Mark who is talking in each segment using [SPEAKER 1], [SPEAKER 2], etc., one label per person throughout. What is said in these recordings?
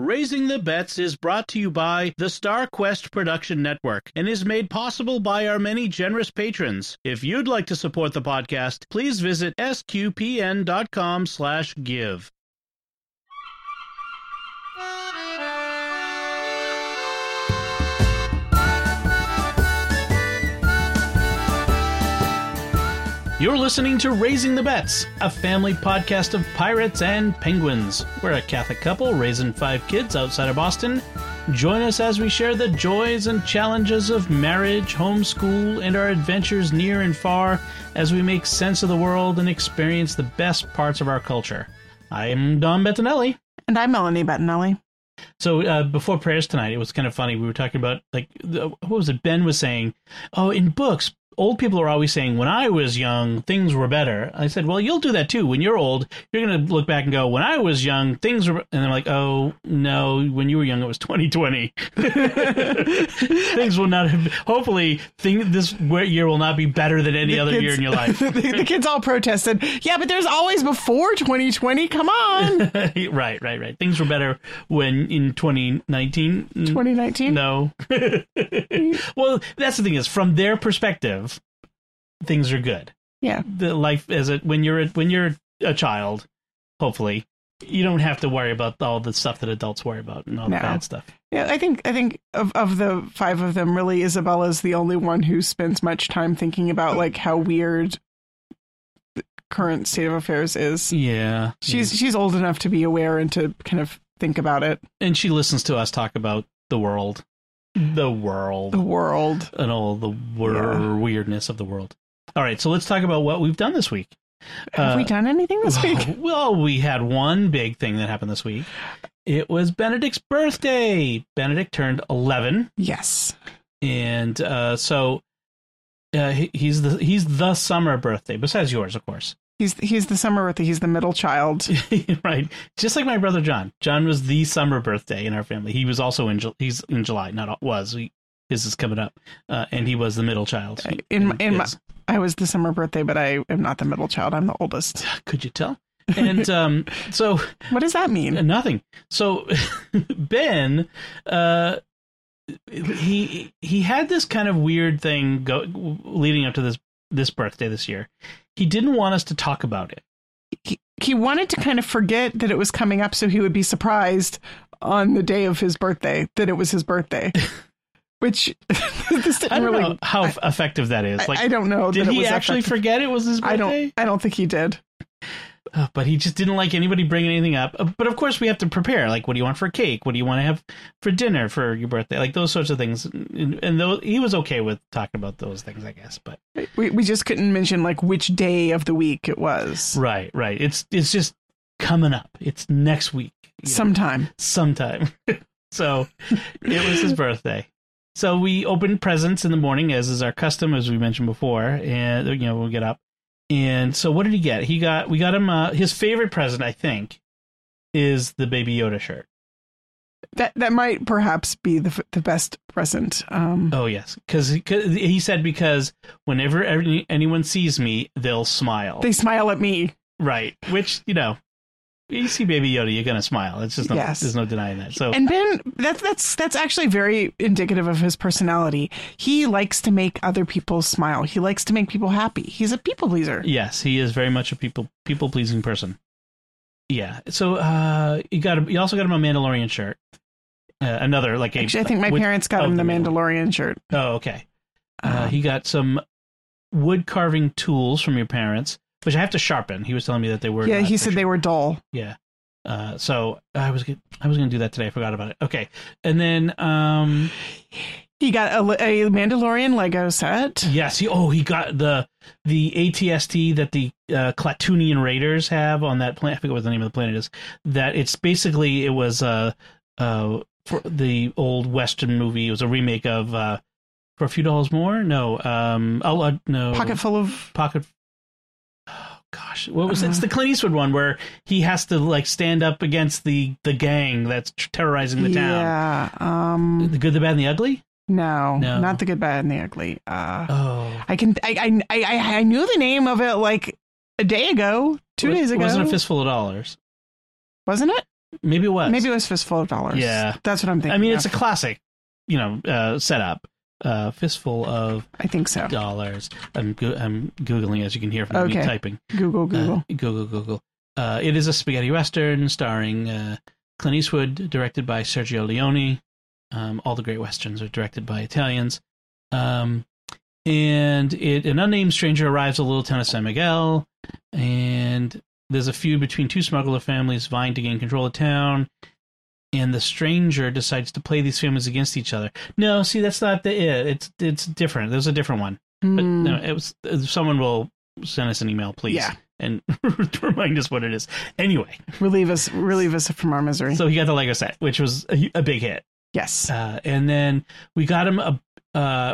[SPEAKER 1] Raising the Bets is brought to you by the Star Quest Production Network and is made possible by our many generous patrons. If you'd like to support the podcast, please visit sqpn.com/give. You're listening to Raising the Bets, a family podcast of pirates and penguins. We're a Catholic couple raising 5 kids outside of Boston. Join us as we share the joys and challenges of marriage, homeschool, and our adventures near and far as we make sense of the world and experience the best parts of our culture. I'm Don Bettinelli.
[SPEAKER 2] And I'm Melanie Bettinelli.
[SPEAKER 1] So before prayers tonight, it was kind of funny. We were talking about, what was it? Ben was saying, in books, old people are always saying, when I was young, things were better. I said, well, you'll do that too. When you're old, you're going to look back and go, when I was young, things were... And they're like, oh, no, when you were young, it was 2020. Things will not have... Hopefully, this year will not be better than any other year in your life.
[SPEAKER 2] The kids all protested, yeah, but there's always before 2020. Come on.
[SPEAKER 1] Right. Things were better when in 2019.
[SPEAKER 2] 2019?
[SPEAKER 1] No. Well, that's the thing is, from their perspective, things are good.
[SPEAKER 2] Yeah.
[SPEAKER 1] The life when you're a child, hopefully, you don't have to worry about all the stuff that adults worry about and all the bad stuff.
[SPEAKER 2] Yeah, I think of the 5 of them, really, Isabella's the only one who spends much time thinking about like how weird the current state of affairs is.
[SPEAKER 1] Yeah.
[SPEAKER 2] She's old enough to be aware and to kind of think about it.
[SPEAKER 1] And she listens to us talk about the world. The world. And all the weirdness of the world. All right, so let's talk about what we've done this week.
[SPEAKER 2] Have we done anything this week?
[SPEAKER 1] Well, we had one big thing that happened this week. It was Benedict's birthday. Benedict turned 11.
[SPEAKER 2] Yes.
[SPEAKER 1] And so he's the summer birthday, besides yours, of course.
[SPEAKER 2] He's the summer birthday. He's the middle child.
[SPEAKER 1] Right. Just like my brother John. John was the summer birthday in our family. He was also he's in July. His is coming up. And he was the middle child.
[SPEAKER 2] I was the summer birthday, but I am not the middle child. I'm the oldest.
[SPEAKER 1] Could you tell? And so
[SPEAKER 2] what does that mean?
[SPEAKER 1] Nothing. So Ben, he had this kind of weird thing leading up to this birthday this year. He didn't want us to talk about it.
[SPEAKER 2] He wanted to kind of forget that it was coming up so he would be surprised on the day of his birthday that it was his birthday. Which this didn't
[SPEAKER 1] I don't know how effective that is.
[SPEAKER 2] I don't know.
[SPEAKER 1] Did he actually forget it was his birthday?
[SPEAKER 2] I don't think he did.
[SPEAKER 1] But he just didn't like anybody bringing anything up. But of course we have to prepare. Like, what do you want for cake? What do you want to have for dinner for your birthday? Like those sorts of things. And he was okay with talking about those things, I guess. But
[SPEAKER 2] we just couldn't mention like which day of the week it was.
[SPEAKER 1] Right. It's just coming up. It's next week.
[SPEAKER 2] Sometime.
[SPEAKER 1] So it was his birthday. So we opened presents in the morning, as is our custom, as we mentioned before, and we'll get up. And so, what did he get? We got him his favorite present, I think, is the Baby Yoda shirt.
[SPEAKER 2] That might perhaps be the best present.
[SPEAKER 1] Oh yes, because he said because whenever anyone sees me, they'll smile.
[SPEAKER 2] They smile at me,
[SPEAKER 1] right? Which you see Baby Yoda, you're gonna smile. It's just there's no denying that. So,
[SPEAKER 2] and Ben, that's actually very indicative of his personality. He likes to make other people smile. He likes to make people happy. He's a people pleaser.
[SPEAKER 1] Yes, he is very much a people pleasing person. Yeah. So he also got him a Mandalorian shirt. Another actually,
[SPEAKER 2] I think my parents got him the Mandalorian shirt.
[SPEAKER 1] Oh, okay. He got some wood carving tools from your parents, which I have to sharpen. He was telling me that they were.
[SPEAKER 2] Yeah, he said they were dull.
[SPEAKER 1] Yeah. So I was going to do that today. I forgot about it. Okay. And then
[SPEAKER 2] he got a Mandalorian Lego set.
[SPEAKER 1] Yes. He got the AT-ST that the Klatooinian Raiders have on that planet. I forget what the name of the planet is. That it was for the old Western movie. It was a remake of For a Few Dollars More. No. No. Pocket. Oh gosh, what was it? It's the Clint Eastwood one where he has to stand up against the gang that's terrorizing the town.
[SPEAKER 2] Yeah.
[SPEAKER 1] The Good, the Bad, and the Ugly.
[SPEAKER 2] No, not The Good, Bad, and the Ugly. I knew the name of it like a day ago, 2 days ago.
[SPEAKER 1] It wasn't A Fistful of Dollars.
[SPEAKER 2] Wasn't it?
[SPEAKER 1] Maybe it was.
[SPEAKER 2] Maybe it was Fistful of Dollars.
[SPEAKER 1] Yeah.
[SPEAKER 2] That's what I'm thinking.
[SPEAKER 1] I mean,
[SPEAKER 2] of.
[SPEAKER 1] it's a classic, setup. Fistful of
[SPEAKER 2] I think so.
[SPEAKER 1] dollars. I'm Googling, as you can hear from me typing.
[SPEAKER 2] Google.
[SPEAKER 1] Google. It is a spaghetti western starring Clint Eastwood, directed by Sergio Leone. All the great westerns are directed by Italians. And an unnamed stranger arrives at the little town of San Miguel, and there's a feud between two smuggler families vying to gain control of town. And the stranger decides to play these families against each other. No, see, that's not it. It's different. There's a different one. But no, it was. Someone will send us an email, please, and remind us what it is. Anyway, relieve us from our misery. So he got the Lego set, which was a big hit.
[SPEAKER 2] Yes,
[SPEAKER 1] and then we got him a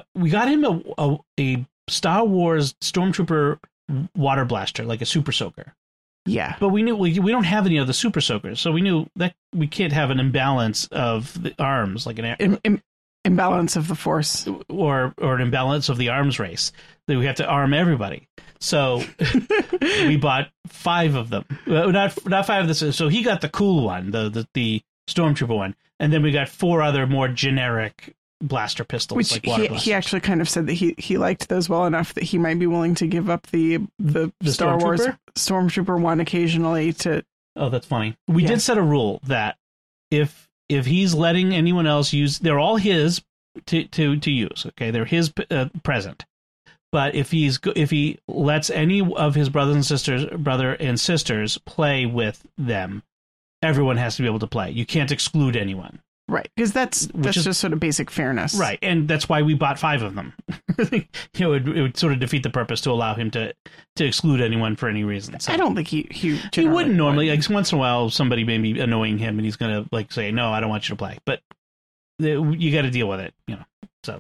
[SPEAKER 1] Star Wars Stormtrooper water blaster, like a Super Soaker.
[SPEAKER 2] Yeah,
[SPEAKER 1] but we knew we don't have any of the Super Soakers, so we knew that we can't have an imbalance of the arms, like an
[SPEAKER 2] imbalance of the Force,
[SPEAKER 1] or an imbalance of the arms race. That we have to arm everybody. So we bought 5 of them, not 5 of this. So he got the cool one, the Stormtrooper one, and then we got 4 other more generic blaster pistols,
[SPEAKER 2] which
[SPEAKER 1] like water blasters.
[SPEAKER 2] He actually kind of said that he liked those well enough that he might be willing to give up the Star Wars Stormtrooper one occasionally to.
[SPEAKER 1] Oh, that's funny. We did set a rule that if he's letting anyone else use, they're all his to use. Okay, they're his present. But if he lets any of his brother and sisters play with them, everyone has to be able to play. You can't exclude anyone.
[SPEAKER 2] Right, because that's just sort of basic fairness.
[SPEAKER 1] Right, and that's why we bought 5 of them. It would sort of defeat the purpose to allow him to exclude anyone for any reason. So.
[SPEAKER 2] I don't think he
[SPEAKER 1] wouldn't normally. Like, once in a while, somebody may be annoying him, and he's going to say, "No, I don't want you to play." But you got to deal with it, So,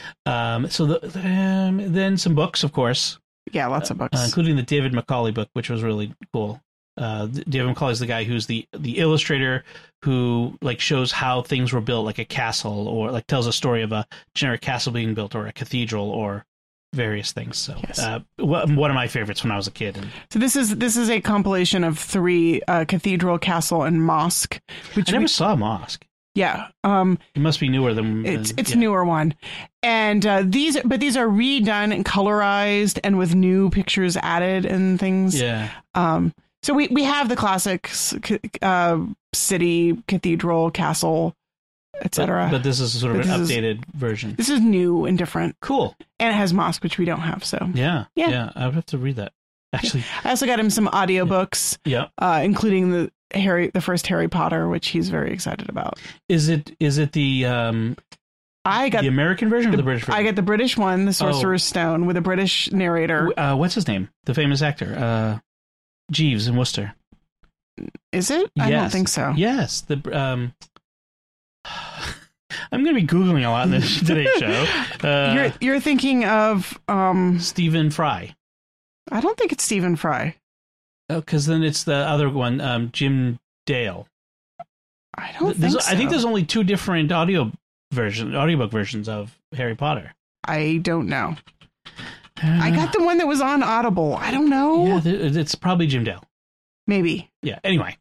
[SPEAKER 1] then some books, of course.
[SPEAKER 2] Yeah, lots of books,
[SPEAKER 1] including the David Macaulay book, which was really cool. David Macaulay's the guy who's the illustrator who shows how things were built, like a castle, or tells a story of a generic castle being built, or a cathedral, or various things. So yes. One of my favorites when I was a kid.
[SPEAKER 2] So this is a compilation of 3 cathedral, castle, and mosque.
[SPEAKER 1] Which I never saw a mosque.
[SPEAKER 2] Yeah,
[SPEAKER 1] it must be newer than
[SPEAKER 2] it's a newer one, and these are redone and colorized and with new pictures added and things.
[SPEAKER 1] Yeah.
[SPEAKER 2] So we have the classics, city, cathedral, castle, etc.
[SPEAKER 1] But this is sort of an updated version.
[SPEAKER 2] This is new and different.
[SPEAKER 1] Cool.
[SPEAKER 2] And it has mosque, which we don't have. So
[SPEAKER 1] yeah. I would have to read that. Actually,
[SPEAKER 2] I also got him some audiobooks.
[SPEAKER 1] Yeah.
[SPEAKER 2] Including the first Harry Potter, which he's very excited about.
[SPEAKER 1] Is it the
[SPEAKER 2] I got
[SPEAKER 1] the American version or the British version?
[SPEAKER 2] I got the British one, the Sorcerer's Stone, with a British narrator.
[SPEAKER 1] What's his name? The famous actor, Jeeves in Worcester.
[SPEAKER 2] Is it?
[SPEAKER 1] Yes.
[SPEAKER 2] I don't think so.
[SPEAKER 1] Yes. I'm going to be Googling a lot in this today's show.
[SPEAKER 2] You're thinking of
[SPEAKER 1] Stephen Fry.
[SPEAKER 2] I don't think it's Stephen Fry.
[SPEAKER 1] Oh, because then it's the other one, Jim Dale.
[SPEAKER 2] I don't think so.
[SPEAKER 1] I think there's only 2 different audiobook versions of Harry Potter.
[SPEAKER 2] I don't know. I got the one that was on Audible. I don't know.
[SPEAKER 1] Yeah, it's probably Jim Dale.
[SPEAKER 2] Maybe.
[SPEAKER 1] Yeah. Anyway,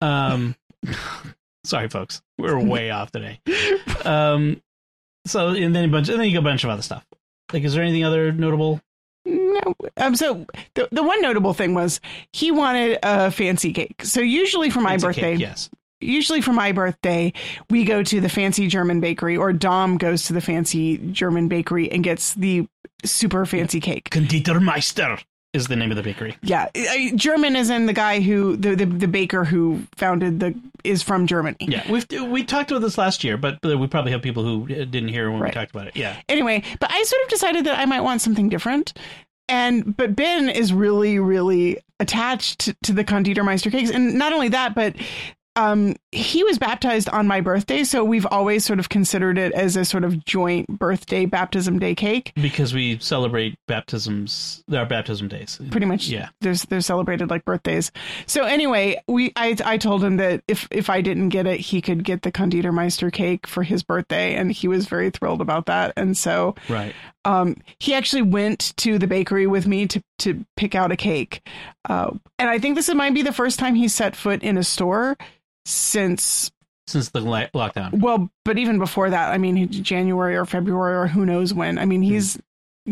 [SPEAKER 1] sorry, folks, we're way off today. So and then you got a bunch of other stuff. Is there anything other notable?
[SPEAKER 2] No. So the one notable thing was he wanted a fancy cake. So usually for my birthday,
[SPEAKER 1] yes.
[SPEAKER 2] Usually for my birthday, we go to the fancy German bakery, or Dom goes to the fancy German bakery and gets the super fancy cake.
[SPEAKER 1] Konditormeister is the name of the bakery.
[SPEAKER 2] Yeah. German is in the guy who, the baker who founded is from Germany.
[SPEAKER 1] Yeah. We talked about this last year, but we probably have people who didn't hear when we talked about it. Yeah.
[SPEAKER 2] Anyway, but I sort of decided that I might want something different. But Ben is really, really attached to the Konditormeister cakes. And not only that, but he was baptized on my birthday, so we've always sort of considered it as a sort of joint birthday baptism day cake.
[SPEAKER 1] Because we celebrate our baptism days.
[SPEAKER 2] Pretty much, yeah. They're celebrated like birthdays. So anyway, I told him that if I didn't get it, he could get the Konditormeister cake for his birthday, and he was very thrilled about that. And so he actually went to the bakery with me to pick out a cake. And I think this might be the first time he set foot in a store. since
[SPEAKER 1] the lockdown.
[SPEAKER 2] Well, but even before that, I mean, January or February or who knows when. I mean, he's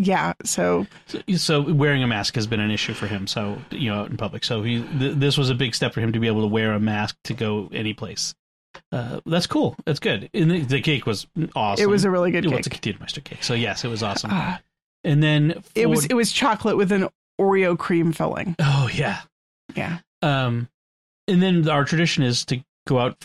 [SPEAKER 2] So
[SPEAKER 1] wearing a mask has been an issue for him. So out in public. So this was a big step for him to be able to wear a mask to go any place. That's cool. That's good. And the cake was awesome.
[SPEAKER 2] It was a really good cake.
[SPEAKER 1] It was a Cantina Meister cake. So yes, it was awesome. And then
[SPEAKER 2] it was chocolate with an Oreo cream filling.
[SPEAKER 1] Oh yeah.
[SPEAKER 2] Yeah.
[SPEAKER 1] And then our tradition is to go out.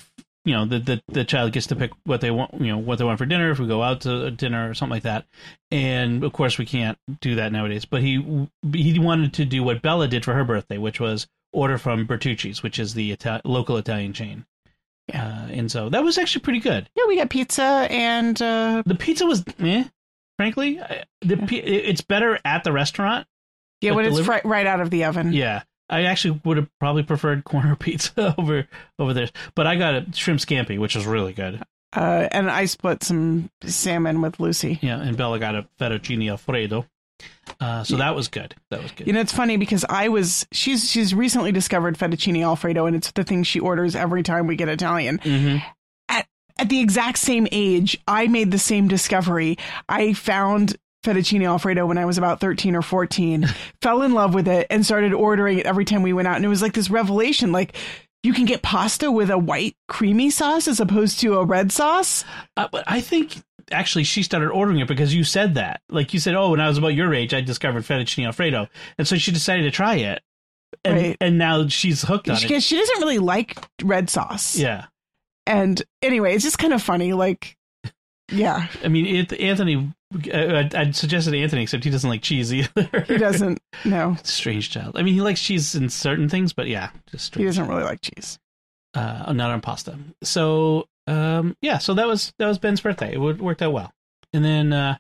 [SPEAKER 1] The child gets to pick what they want. What they want for dinner. If we go out to dinner or something like that. And of course, we can't do that nowadays. But he wanted to do what Bella did for her birthday, which was order from Bertucci's, which is the local Italian chain. Yeah. And so that was actually pretty good.
[SPEAKER 2] Yeah, we got pizza and
[SPEAKER 1] the pizza was frankly. It's better at the restaurant.
[SPEAKER 2] Yeah, when it's right out of the oven.
[SPEAKER 1] Yeah. I actually would have probably preferred corner pizza over there, but I got a shrimp scampi, which was really good.
[SPEAKER 2] And I split some salmon with Lucy.
[SPEAKER 1] Yeah, and Bella got a fettuccine alfredo. So that was good. That was good.
[SPEAKER 2] It's funny because she's recently discovered fettuccine alfredo, and it's the thing she orders every time we get Italian.
[SPEAKER 1] Mm-hmm.
[SPEAKER 2] At the exact same age, I made the same discovery. I found fettuccine alfredo when I was about 13 or 14, fell in love with it and started ordering it every time we went out. And it was like this revelation, like you can get pasta with a white creamy sauce as opposed to a red sauce.
[SPEAKER 1] But I think actually she started ordering it because you said that. Like you said, when I was about your age, I discovered fettuccine alfredo. And so she decided to try it. And,
[SPEAKER 2] right.
[SPEAKER 1] And now she's hooked on it.
[SPEAKER 2] Because she doesn't really like red sauce.
[SPEAKER 1] Yeah.
[SPEAKER 2] And anyway, it's just kind of funny. Like, yeah.
[SPEAKER 1] I mean, Anthony... I'd suggested Anthony, except he doesn't like cheese either.
[SPEAKER 2] He doesn't. No.
[SPEAKER 1] Strange child. I mean, he likes cheese in certain things, but yeah, just strange.
[SPEAKER 2] He doesn't really like cheese.
[SPEAKER 1] Not on pasta. So, so that was Ben's birthday. It worked out well. And then,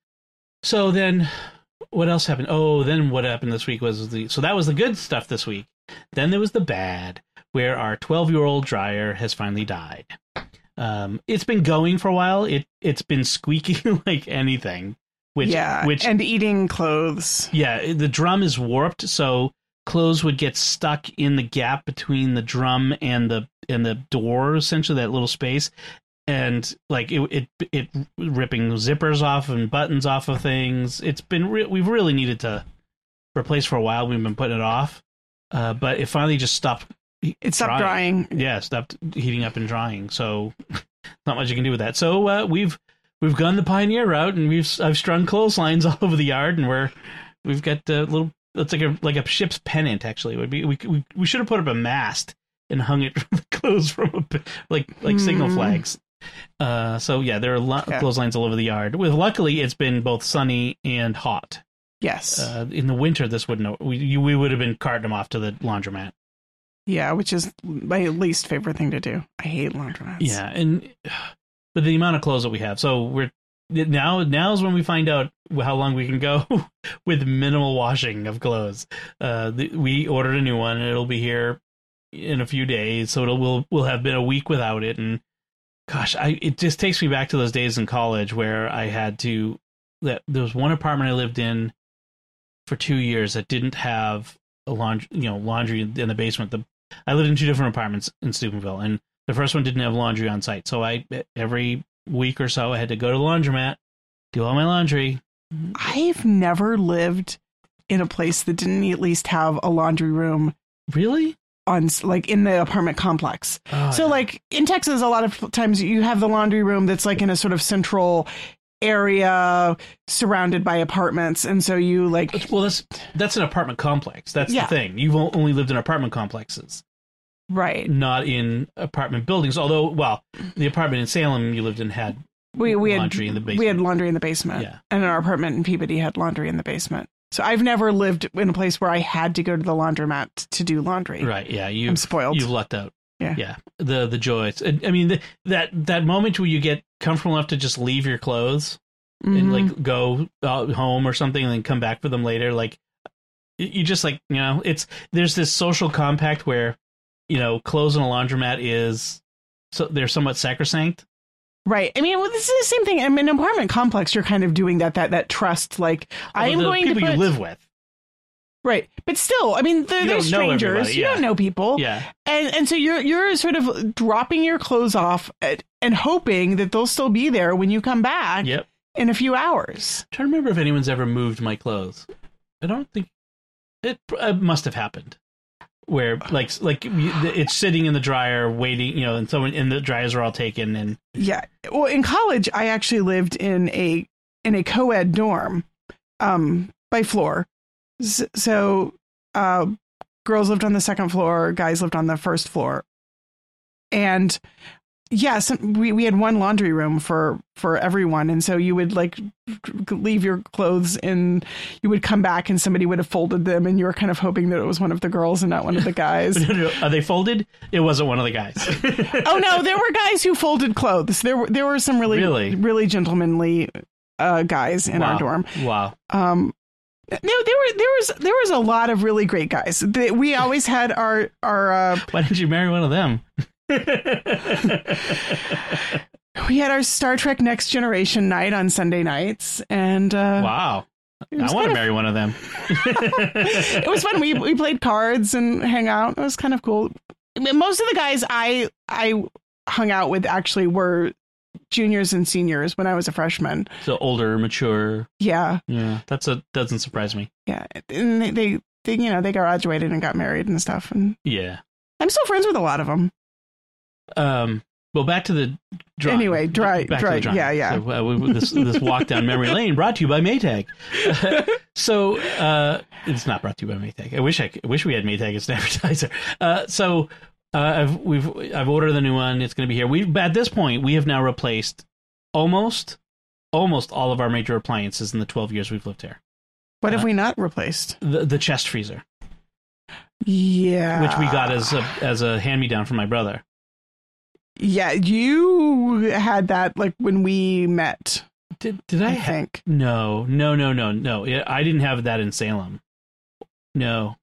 [SPEAKER 1] so then what else happened? Oh, then what happened this week was so that was the good stuff this week. Then there was the bad, where our 12-year-old dryer has finally died. It's been going for a while. It's been squeaking like anything, which
[SPEAKER 2] and eating clothes.
[SPEAKER 1] Yeah, the drum is warped, so clothes would get stuck in the gap between the drum and the door, essentially that little space, and like it ripping zippers off and buttons off of things. It's been we've really needed to replace for a while. We've been putting it off, but it finally just stopped.
[SPEAKER 2] It stopped drying.
[SPEAKER 1] Yeah, stopped heating up and drying. So not much you can do with that. So we've gone the pioneer route, and I've strung clotheslines all over the yard, and we've got a little. It's like a ship's pennant. Actually, it would be we should have put up a mast and hung it from the clothes from like signal flags. So yeah, there are clotheslines all over the yard. Luckily, it's been both sunny and hot.
[SPEAKER 2] Yes.
[SPEAKER 1] In the winter, this wouldn't. We would have been carting them off to the laundromat.
[SPEAKER 2] Yeah, which is my least favorite thing to do. I hate laundromats.
[SPEAKER 1] Yeah, but the amount of clothes that we have, so now is when we find out how long we can go with minimal washing of clothes. We ordered a new one, and it'll be here in a few days, so we'll have been a week without it. And gosh, it just takes me back to those days in college where I had to. There was one apartment I lived in for 2 years that didn't have a laundry in the basement. I lived in 2 different apartments in Steubenville, and the first one didn't have laundry on site. So every week or so, I had to go to the laundromat, do all my laundry.
[SPEAKER 2] I've never lived in a place that didn't at least have a laundry room.
[SPEAKER 1] Really?
[SPEAKER 2] In the apartment complex. Oh, so like in Texas, a lot of times you have the laundry room that's like in a sort of central area surrounded by apartments, and so you like.
[SPEAKER 1] Well, that's an apartment complex. That's the thing. You've only lived in apartment complexes,
[SPEAKER 2] right?
[SPEAKER 1] Not in apartment buildings. Although, well, the apartment in Salem you lived in had laundry in the basement.
[SPEAKER 2] We had laundry in the basement, and our apartment in Peabody had laundry in the basement. So I've never lived in a place where I had to go to the laundromat to do laundry.
[SPEAKER 1] Right? Yeah,
[SPEAKER 2] I'm spoiled.
[SPEAKER 1] You've lucked out.
[SPEAKER 2] Yeah.
[SPEAKER 1] The joys. I mean, that moment where you get comfortable enough to just leave your clothes and like go home or something and then come back for them later. Like you just like, there's this social compact where, clothes in a laundromat they're somewhat sacrosanct.
[SPEAKER 2] Right. I mean, this is the same thing. I mean, in an apartment complex, you're kind of doing that trust. Like I am going to put
[SPEAKER 1] people you live with.
[SPEAKER 2] Right. But still, I mean, they're
[SPEAKER 1] don't know
[SPEAKER 2] strangers.
[SPEAKER 1] everybody,
[SPEAKER 2] You
[SPEAKER 1] yeah.
[SPEAKER 2] don't know people.
[SPEAKER 1] Yeah.
[SPEAKER 2] And so you're sort of dropping your clothes off and hoping that they'll still be there when you come back
[SPEAKER 1] Yep.
[SPEAKER 2] in a few hours.
[SPEAKER 1] I'm trying to remember if anyone's ever moved my clothes. I don't think it must have happened. Where it's sitting in the dryer waiting, and the dryers are all taken and
[SPEAKER 2] Yeah. Well, in college, I actually lived in a co-ed dorm by floor. So girls lived on the second floor, guys lived on the first floor. And yes, we had one laundry room for everyone. And so you would leave your clothes and you would come back and somebody would have folded them. And you were kind of hoping that it was one of the girls and not one of the guys.
[SPEAKER 1] No, are they folded? It wasn't one of the guys.
[SPEAKER 2] Oh, no, there were guys who folded clothes. There were some really gentlemanly guys in our dorm.
[SPEAKER 1] Wow.
[SPEAKER 2] No, there was a lot of really great guys. We always had our
[SPEAKER 1] Why didn't you marry one of them?
[SPEAKER 2] we had our Star Trek Next Generation night on Sunday nights, and
[SPEAKER 1] wow, I want to marry one of them.
[SPEAKER 2] It was fun. We played cards and hang out. It was kind of cool. Most of the guys I hung out with actually were juniors and seniors when I was a freshman.
[SPEAKER 1] So older, mature.
[SPEAKER 2] Yeah.
[SPEAKER 1] Doesn't surprise me.
[SPEAKER 2] Yeah, and they graduated and got married and stuff. And
[SPEAKER 1] yeah,
[SPEAKER 2] I'm still friends with a lot of them.
[SPEAKER 1] Well, back to the drawing.
[SPEAKER 2] Anyway, dry. Yeah.
[SPEAKER 1] So, this walk down memory lane brought to you by Maytag. So it's not brought to you by Maytag. I wish we had Maytag as an advertiser. I've ordered the new one. It's going to be here. At this point we have now replaced almost all of our major appliances in the 12 years we've lived here.
[SPEAKER 2] What have we not replaced?
[SPEAKER 1] The chest freezer.
[SPEAKER 2] Yeah,
[SPEAKER 1] which we got as a hand-me-down from my brother.
[SPEAKER 2] Yeah, you had that when we met.
[SPEAKER 1] Did I
[SPEAKER 2] think?
[SPEAKER 1] No. I didn't have that in Salem. No.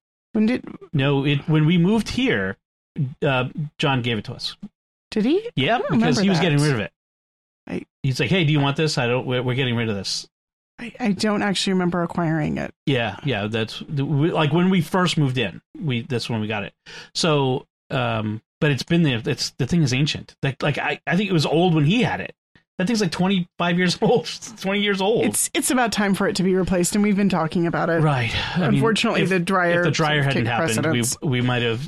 [SPEAKER 1] When we moved here, John gave it to us.
[SPEAKER 2] Did he?
[SPEAKER 1] Yeah, because he was getting rid of it. He's like, "Hey, do you want this? We're getting rid of this."
[SPEAKER 2] I don't actually remember acquiring it.
[SPEAKER 1] Yeah. That's when we first moved in. That's when we got it. So, but it's been there. The thing is ancient. I think it was old when he had it. That thing's 25 years old, 20 years old.
[SPEAKER 2] It's about time for it to be replaced, and we've been talking about it.
[SPEAKER 1] Right.
[SPEAKER 2] Unfortunately,
[SPEAKER 1] if
[SPEAKER 2] the dryer
[SPEAKER 1] hadn't happened, we might have.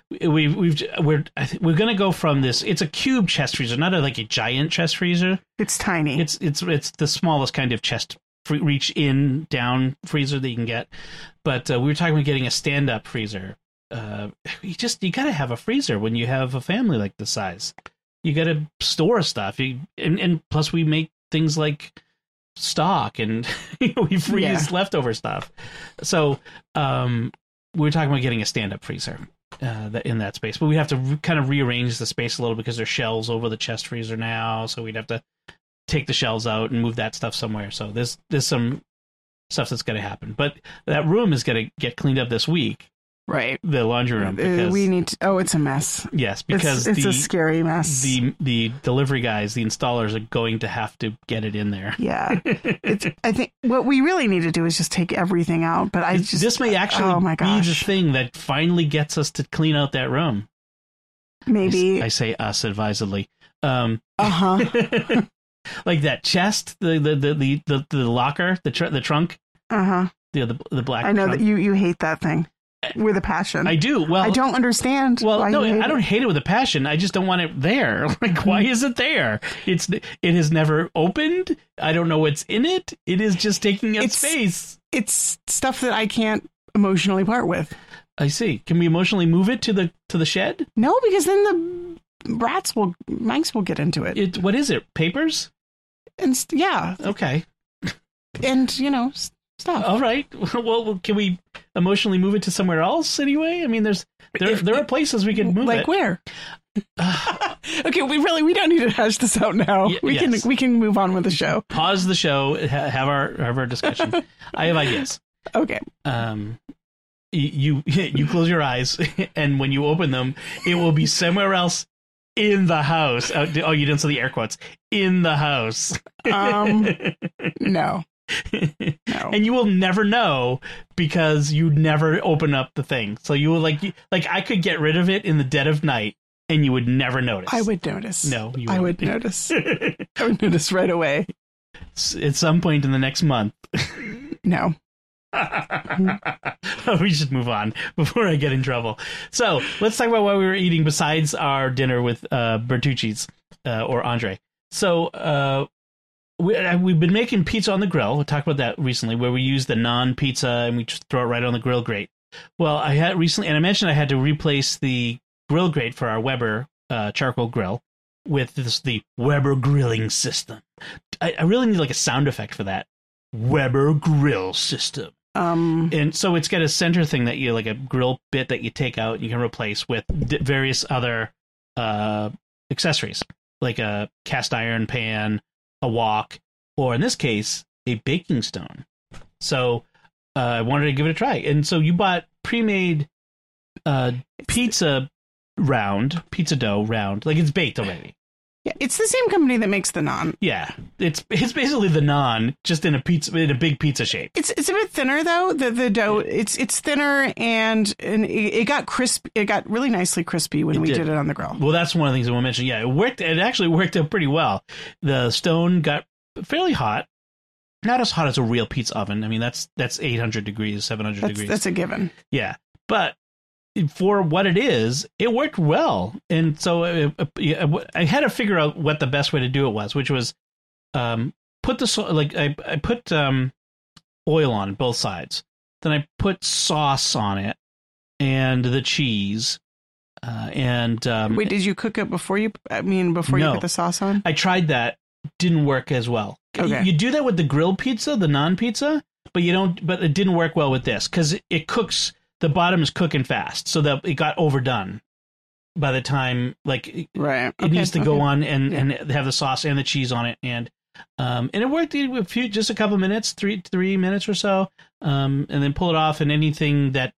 [SPEAKER 1] We're going to go from this. It's a cube chest freezer, not a giant chest freezer.
[SPEAKER 2] It's tiny.
[SPEAKER 1] It's the smallest kind of chest reach in down freezer that you can get. But we were talking about getting a stand up freezer. You got to have a freezer when you have a family like this size. You got to store stuff. And plus we make things like stock and we freeze leftover stuff. So we were talking about getting a stand up freezer. In that space, but we have to kind of rearrange the space a little because there's shelves over the chest freezer now, so we'd have to take the shelves out and move that stuff somewhere. So there's some stuff that's going to happen, but that room is going to get cleaned up this week,
[SPEAKER 2] right?
[SPEAKER 1] The laundry room. Because,
[SPEAKER 2] we need to. Oh, it's a mess.
[SPEAKER 1] Yes, because
[SPEAKER 2] it's a scary mess.
[SPEAKER 1] The delivery guys, the installers, are going to have to get it in there.
[SPEAKER 2] Yeah, I think what we really need to do is just take everything out. But this
[SPEAKER 1] may actually be the thing that finally gets us to clean out that room.
[SPEAKER 2] Maybe
[SPEAKER 1] I say us advisedly. Like that chest, the locker, the trunk. The black.
[SPEAKER 2] I know
[SPEAKER 1] trunk.
[SPEAKER 2] that you hate that thing with a passion.
[SPEAKER 1] I do. Well,
[SPEAKER 2] I don't understand.
[SPEAKER 1] Well, no, I don't hate it with a passion. I just don't want it there. Why is it there? It has never opened. I don't know what's in it. It is just taking up space.
[SPEAKER 2] It's stuff that I can't emotionally part with.
[SPEAKER 1] I see. Can we emotionally move it to the shed?
[SPEAKER 2] No, because then the mice will get into it.
[SPEAKER 1] What is it? Papers?
[SPEAKER 2] And yeah.
[SPEAKER 1] Okay.
[SPEAKER 2] And stuff.
[SPEAKER 1] All right. Well, can we emotionally move it to somewhere else anyway? I mean, there are places we can move it.
[SPEAKER 2] Like where? Okay, we don't need to hash this out now. We can move on with the show.
[SPEAKER 1] Pause the show. Have our discussion. I have ideas.
[SPEAKER 2] Okay.
[SPEAKER 1] You close your eyes, and when you open them, it will be somewhere else in the house. Oh, you didn't say the air quotes. In the house.
[SPEAKER 2] No.
[SPEAKER 1] And you will never know because you never open up the thing. So you will like I could get rid of it in the dead of night and you would never notice.
[SPEAKER 2] I would notice.
[SPEAKER 1] No, you
[SPEAKER 2] I would notice. I would notice right away.
[SPEAKER 1] At some point in the next month.
[SPEAKER 2] No.
[SPEAKER 1] We should move on before I get in trouble. So let's talk about what we were eating besides our dinner with Bertucci's or Andre. So we've been making pizza on the grill. We talked about that recently, where we use the non-pizza and we just throw it right on the grill grate. Well, I had recently, and I mentioned I had to replace the grill grate for our Weber charcoal grill with the Weber grilling system. I really need like a sound effect for that. Weber grill system. And so it's got a center thing that you like a grill bit that you take out and you can replace with various other accessories like a cast iron pan, a wok, or in this case, a baking stone. So I wanted to give it a try. And so you bought pre-made pizza dough round, like it's baked already.
[SPEAKER 2] Yeah, it's the same company that makes the naan.
[SPEAKER 1] Yeah, it's basically the naan, just in a big pizza shape.
[SPEAKER 2] It's a bit thinner though. The dough it's thinner and it got crisp. It got really nicely crispy when we did it on the grill.
[SPEAKER 1] Well, that's one of the things I want to mention. Yeah, it worked. It actually worked out pretty well. The stone got fairly hot. Not as hot as a real pizza oven. I mean, that's 800 degrees, 700 degrees.
[SPEAKER 2] That's a given.
[SPEAKER 1] Yeah, but for what it is, it worked well. And so I had to figure out what the best way to do it was, which was put the I put oil on both sides. Then I put sauce on it and the cheese. Wait, did you cook it before you put the sauce on? I tried that. Didn't work as well.
[SPEAKER 2] Okay.
[SPEAKER 1] You do that with the grilled pizza, the non-pizza, but it didn't work well with this because it cooks. The bottom is cooking fast, so that it got overdone by the time it needs to go on and have the sauce and the cheese on it, and it worked just a couple minutes, 3 minutes or so, and then pull it off. And anything that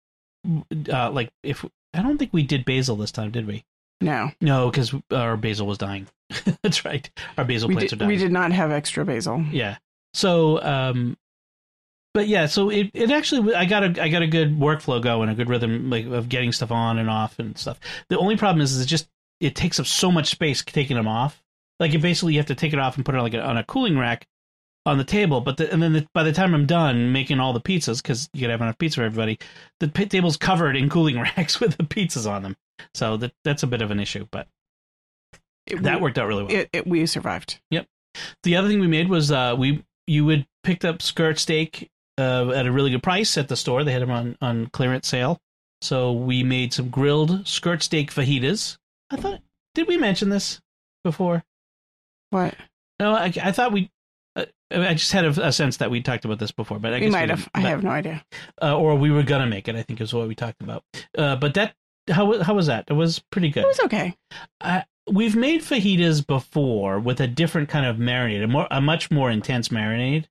[SPEAKER 1] if I don't think we did basil this time, did we?
[SPEAKER 2] No,
[SPEAKER 1] because our basil was dying. That's right, our basil plants are dying.
[SPEAKER 2] We did not have extra basil.
[SPEAKER 1] Yeah, so. But yeah, so it actually I got a good workflow going, a good rhythm of getting stuff on and off and stuff. The only problem is it takes up so much space taking them off. Like you have to take it off and put it on a cooling rack on the table. But by the time I'm done making all the pizzas, because you gotta have enough pizza for everybody, the table's covered in cooling racks with the pizzas on them. So that's a bit of an issue, but that worked out really well.
[SPEAKER 2] We survived.
[SPEAKER 1] Yep. The other thing we made was you would picked up skirt steak. At a really good price at the store. They had them on clearance sale. So we made some grilled skirt steak fajitas. Did we mention this before?
[SPEAKER 2] What?
[SPEAKER 1] No, I thought I just had a sense that we talked about this before, but I guess
[SPEAKER 2] we might have. I have no idea.
[SPEAKER 1] Or we were gonna make it, I think is what we talked about. But how was that? It was pretty good.
[SPEAKER 2] It was okay.
[SPEAKER 1] We've made fajitas before with a different kind of marinade, a much more intense marinade.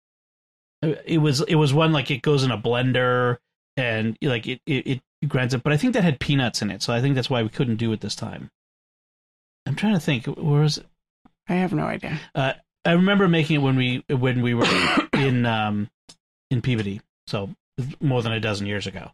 [SPEAKER 1] It was one like it goes in a blender and like it grinds it, but I think that had peanuts in it, so I think that's why we couldn't do it this time. I'm trying to think. Where was it?
[SPEAKER 2] I have no idea.
[SPEAKER 1] I remember making it when we were in Peabody, so more than a dozen years ago.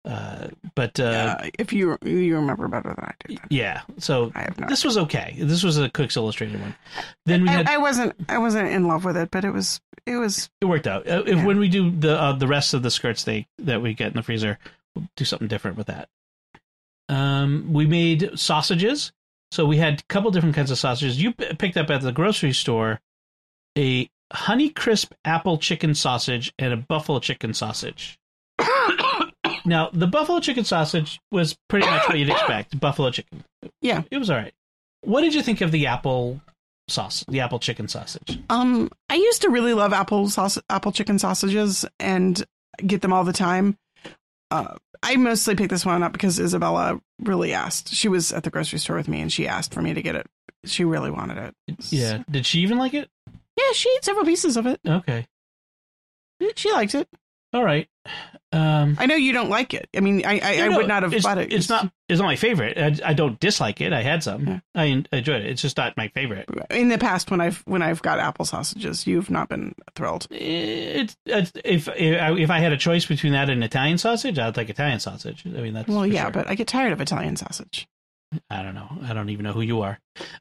[SPEAKER 2] If you remember better than I do.
[SPEAKER 1] Yeah, so this was okay. This was a Cook's Illustrated one. Then
[SPEAKER 2] I wasn't in love with it, but it
[SPEAKER 1] worked out. When we do the rest of the skirt steak that we get in the freezer, we'll do something different with that. We made sausages. So we had a couple different kinds of sausages. You picked up at the grocery store a Honeycrisp apple chicken sausage and a buffalo chicken sausage. Now, the buffalo chicken sausage was pretty much what you'd expect. Buffalo chicken.
[SPEAKER 2] Yeah.
[SPEAKER 1] It was all right. What did you think of the apple chicken sausage?
[SPEAKER 2] I used to really love apple chicken sausages and get them all the time. I mostly picked this one up because Isabella really asked. She was at the grocery store with me and she asked for me to get it. She really wanted it.
[SPEAKER 1] Yeah. Did she even like it?
[SPEAKER 2] Yeah, she ate several pieces of it.
[SPEAKER 1] Okay.
[SPEAKER 2] She liked it.
[SPEAKER 1] All right.
[SPEAKER 2] I know you don't like it. I mean, I would not have bought it.
[SPEAKER 1] It's not my favorite. I don't dislike it. I had some. Yeah. I enjoyed it. It's just not my favorite.
[SPEAKER 2] In the past, when I've got apple sausages, you've not been thrilled.
[SPEAKER 1] If I had a choice between that and Italian sausage, I'd like Italian sausage. I mean, that's sure.
[SPEAKER 2] But I get tired of Italian sausage.
[SPEAKER 1] I don't know. I don't even know who you are.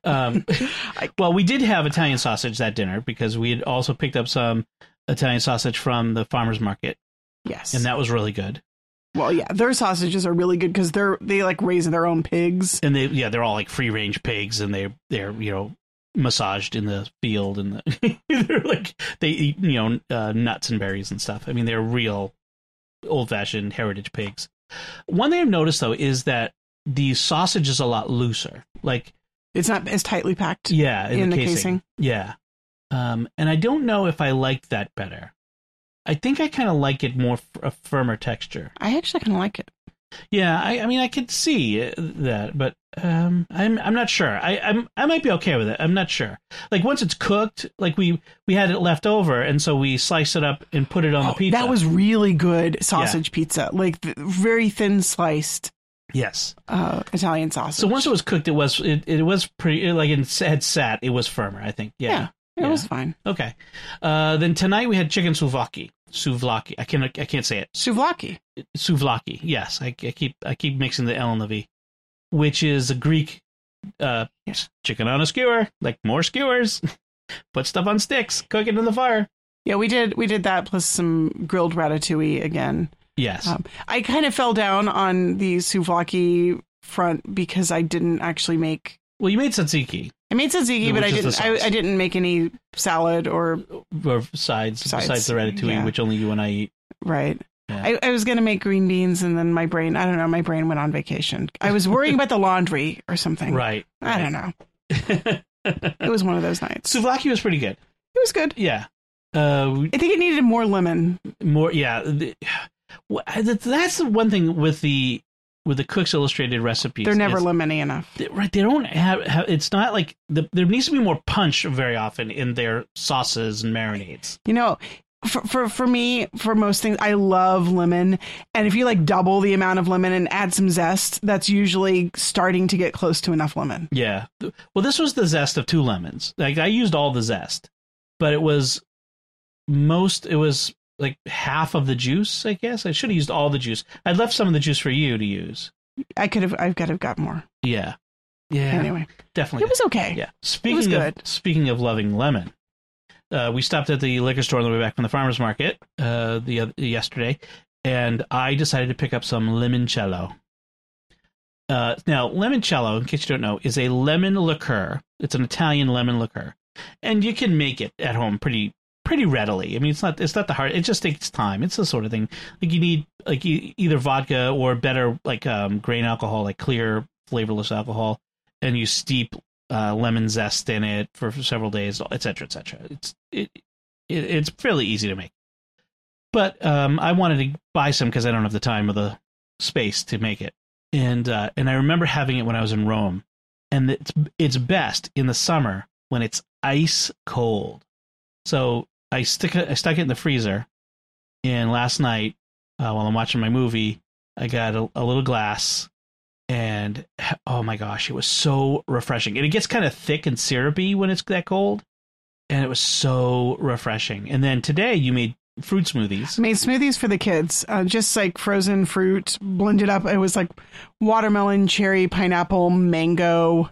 [SPEAKER 1] Well, we did have Italian sausage that dinner because we had also picked up some Italian sausage from the farmer's market.
[SPEAKER 2] Yes.
[SPEAKER 1] And that was really good.
[SPEAKER 2] Well, yeah, their sausages are really good because they like raise their own pigs.
[SPEAKER 1] And they're all like free range pigs, and they're massaged in the field, and they're like they eat nuts and berries and stuff. I mean, they're real old fashioned heritage pigs. One thing I've noticed though is that the sausage is a lot looser. Like
[SPEAKER 2] it's not as tightly packed.
[SPEAKER 1] Yeah,
[SPEAKER 2] in the casing.
[SPEAKER 1] Yeah. And I don't know if I like that better. I think I kind of like it more a firmer texture.
[SPEAKER 2] I actually kind of like it.
[SPEAKER 1] Yeah, I mean, I could see that, but I'm not sure. I might be okay with it. I'm not sure. Like once it's cooked, like we had it left over, and so we sliced it up and put it on the pizza.
[SPEAKER 2] That was really good sausage pizza, like very thin sliced.
[SPEAKER 1] Yes,
[SPEAKER 2] Italian sausage.
[SPEAKER 1] So once it was cooked, it was pretty like it had sat. It was firmer, I think. Yeah.
[SPEAKER 2] It was fine.
[SPEAKER 1] Okay. Then tonight we had chicken souvlaki. Souvlaki. I can't say it.
[SPEAKER 2] Souvlaki.
[SPEAKER 1] Souvlaki. Yes. I keep mixing the L and the V, which is a Greek chicken on a skewer, like more skewers. Put stuff on sticks, cook it in the fire.
[SPEAKER 2] Yeah, we did that plus some grilled ratatouille again.
[SPEAKER 1] Yes.
[SPEAKER 2] I kind of fell down on the souvlaki front because I didn't actually make.
[SPEAKER 1] Well, you made tzatziki.
[SPEAKER 2] I made tzatziki, but I didn't make any salad or
[SPEAKER 1] sides besides the ratatouille, which only you and I eat.
[SPEAKER 2] Right. Yeah. I was going to make green beans, and then my brain went on vacation. I was worrying about the laundry or something.
[SPEAKER 1] Right.
[SPEAKER 2] I don't know. It was one of those nights.
[SPEAKER 1] Souvlaki was pretty good.
[SPEAKER 2] It was good.
[SPEAKER 1] Yeah.
[SPEAKER 2] I think it needed more lemon.
[SPEAKER 1] More, yeah. That's the one thing with the Cook's Illustrated recipes.
[SPEAKER 2] They're never lemony enough.
[SPEAKER 1] Right. They don't have it's not like there needs to be more punch very often in their sauces and marinades.
[SPEAKER 2] For me, for most things, I love lemon. And if you like double the amount of lemon and add some zest, that's usually starting to get close to enough lemon.
[SPEAKER 1] Yeah. Well, this was the zest of 2 lemons. Like I used all the zest, but it was like half of the juice, I guess. I should have used all the juice. I left some of the juice for you to use. I've got to have got more. Yeah. Yeah.
[SPEAKER 2] Anyway.
[SPEAKER 1] Definitely.
[SPEAKER 2] It was okay.
[SPEAKER 1] Yeah. Speaking of loving lemon, we stopped at the liquor store on the way back from the farmer's market yesterday, and I decided to pick up some limoncello. Now, limoncello, in case you don't know, is a lemon liqueur. It's an Italian lemon liqueur. And you can make it at home pretty readily. I mean, it's not the hard. It just takes time. It's the sort of thing like you need like either vodka or better like grain alcohol, like clear flavorless alcohol, and you steep lemon zest in it for several days, etc., etc. It's fairly easy to make. But I wanted to buy some because I don't have the time or the space to make it, and I remember having it when I was in Rome, and it's best in the summer when it's ice cold. So I stuck it in the freezer, and last night while I'm watching my movie, I got a little glass, and oh my gosh, it was so refreshing. And it gets kind of thick and syrupy when it's that cold, and it was so refreshing. And then today you made fruit smoothies.
[SPEAKER 2] I made smoothies for the kids, just like frozen fruit blended up. It was like watermelon, cherry, pineapple, mango,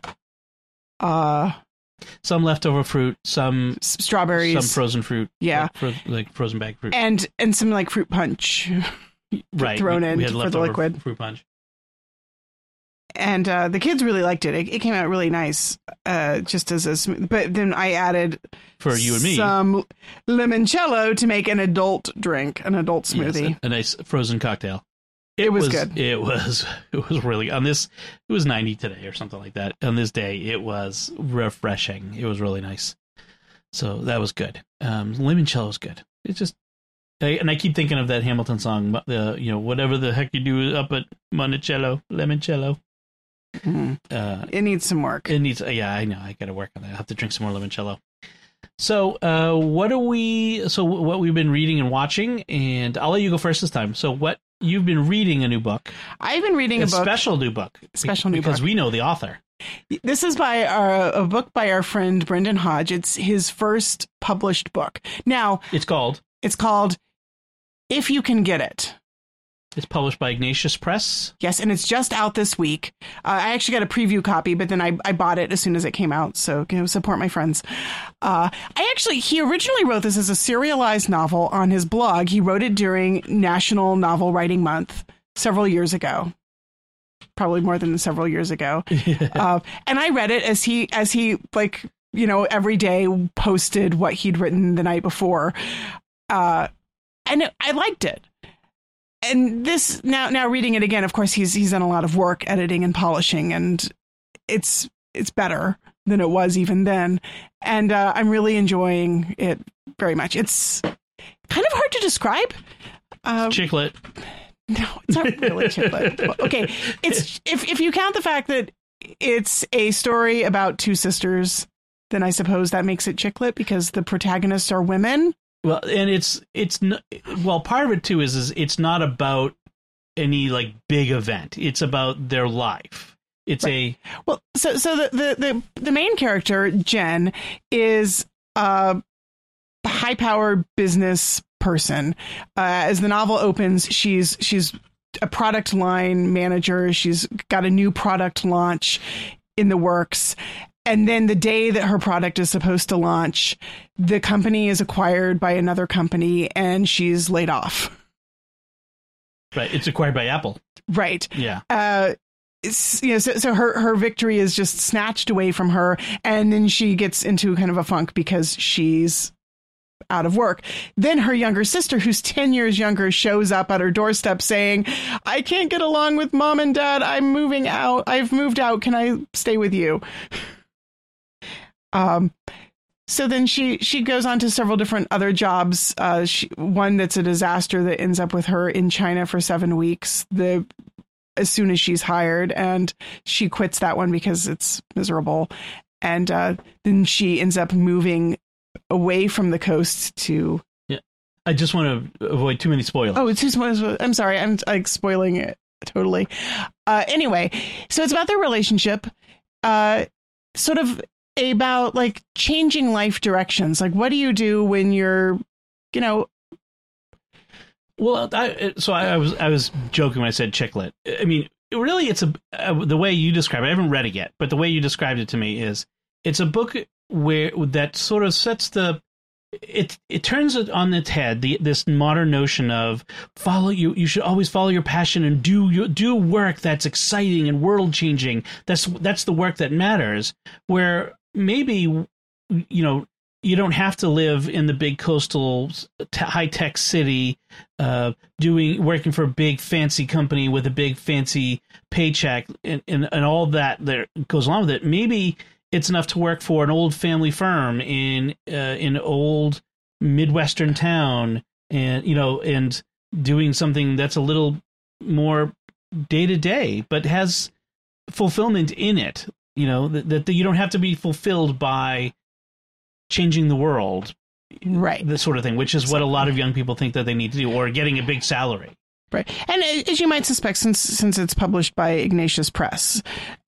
[SPEAKER 1] some leftover fruit, some
[SPEAKER 2] strawberries,
[SPEAKER 1] some frozen fruit,
[SPEAKER 2] yeah,
[SPEAKER 1] like frozen bag fruit,
[SPEAKER 2] and some like fruit punch,
[SPEAKER 1] right?
[SPEAKER 2] Thrown in for the liquid
[SPEAKER 1] fruit punch.
[SPEAKER 2] And the kids really liked it. It came out really nice, just as a smooth. But then I added
[SPEAKER 1] for you and me
[SPEAKER 2] some limoncello to make an adult drink, an adult smoothie,
[SPEAKER 1] yes, a nice frozen cocktail.
[SPEAKER 2] It was good.
[SPEAKER 1] It was really on this. It was 90 today or something like that. On this day, it was refreshing. It was really nice. So that was good. Limoncello was good. It's just, and I keep thinking of that Hamilton song. Whatever the heck you do up at Monticello, limoncello.
[SPEAKER 2] Mm-hmm. It needs some work.
[SPEAKER 1] It needs. Yeah, I know. I got to work on that. I have to drink some more limoncello. So, what we've been reading and watching, and I'll let you go first this time. So, what you've been reading a new book?
[SPEAKER 2] I've been reading a book.
[SPEAKER 1] Special new book.
[SPEAKER 2] Because
[SPEAKER 1] we know the author.
[SPEAKER 2] This is by a book by our friend Brendan Hodge. It's his first published book. Now,
[SPEAKER 1] it's called
[SPEAKER 2] If You Can Get It.
[SPEAKER 1] It's published by Ignatius Press.
[SPEAKER 2] Yes, and it's just out this week. I actually got a preview copy, but then I bought it as soon as it came out. So support my friends. He originally wrote this as a serialized novel on his blog. He wrote it during National Novel Writing Month several years ago. Probably more than several years ago. And I read it as he every day posted what he'd written the night before. I liked it. And this now reading it again, of course, he's done a lot of work editing and polishing, and it's better than it was even then. And I'm really enjoying it very much. It's kind of hard to describe.
[SPEAKER 1] Chicklet.
[SPEAKER 2] No, it's not really chicklet. Okay, it's if you count the fact that it's a story about two sisters, then I suppose that makes it chicklet because the protagonists are women.
[SPEAKER 1] Well, and part of it too is it's not about any like big event. It's about their life. It's right.
[SPEAKER 2] So the main character, Jen, is a high-powered business person. As the novel opens, she's a product line manager. She's got a new product launch in the works. And then the day that her product is supposed to launch, the company is acquired by another company and she's laid off.
[SPEAKER 1] Right. It's acquired by Apple.
[SPEAKER 2] Right.
[SPEAKER 1] Yeah.
[SPEAKER 2] So her victory is just snatched away from her. And then she gets into kind of a funk because she's out of work. Then her younger sister, who's 10 years younger, shows up at her doorstep saying, I can't get along with mom and dad. I'm moving out. I've moved out. Can I stay with you? So then she goes on to several different other jobs. One that's a disaster that ends up with her in China for 7 weeks as soon as she's hired, and she quits that one because it's miserable. And then she ends up moving away from the coast to...
[SPEAKER 1] Yeah, I just want to avoid too many spoilers.
[SPEAKER 2] Oh, it's just... I'm sorry, I'm like spoiling it totally. Anyway, so it's about their relationship. Sort of about like changing life directions. Like, what do you do when you're,
[SPEAKER 1] Well, I was joking when I said chicklet. I mean, really, it's the way you describe it. I haven't read it yet, but the way you described it to me is it's a book that sort of sets it turns it on its head. This modern notion of you should always follow your passion and do work that's exciting and world changing. That's the work that matters. Where maybe you don't have to live in the big coastal high tech city, working for a big fancy company with a big fancy paycheck and all that goes along with it. Maybe it's enough to work for an old family firm in an old Midwestern town, and doing something that's a little more day to day, but has fulfillment in it. That you don't have to be fulfilled by changing the world,
[SPEAKER 2] right?
[SPEAKER 1] This sort of thing, which is what a lot of young people think that they need to do, or getting a big salary.
[SPEAKER 2] Right. And as you might suspect, since it's published by Ignatius Press,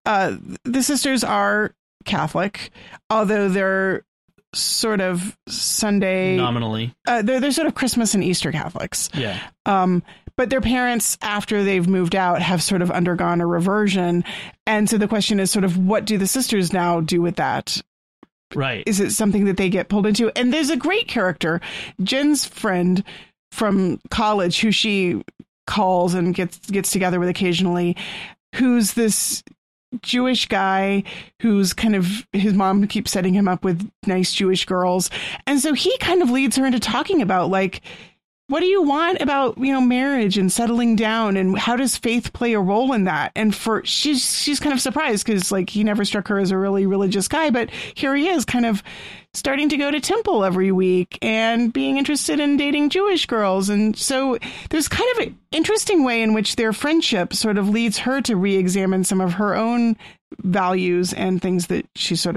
[SPEAKER 2] the sisters are Catholic, although they're sort of Sunday
[SPEAKER 1] nominally.
[SPEAKER 2] They're sort of Christmas and Easter Catholics.
[SPEAKER 1] Yeah.
[SPEAKER 2] But their parents, after they've moved out, have sort of undergone a reversion. And so the question is sort of, what do the sisters now do with that?
[SPEAKER 1] Right.
[SPEAKER 2] Is it something that they get pulled into? And there's a great character, Jen's friend from college, who she calls and gets together with occasionally, who's this Jewish guy who's kind of, his mom keeps setting him up with nice Jewish girls. And so he kind of leads her into talking about, like, what do you want about, marriage and settling down, and how does faith play a role in that? And she's kind of surprised because, like, he never struck her as a really religious guy, but here he is kind of starting to go to temple every week and being interested in dating Jewish girls. And so there's kind of an interesting way in which their friendship sort of leads her to re-examine some of her own values and things that she sort of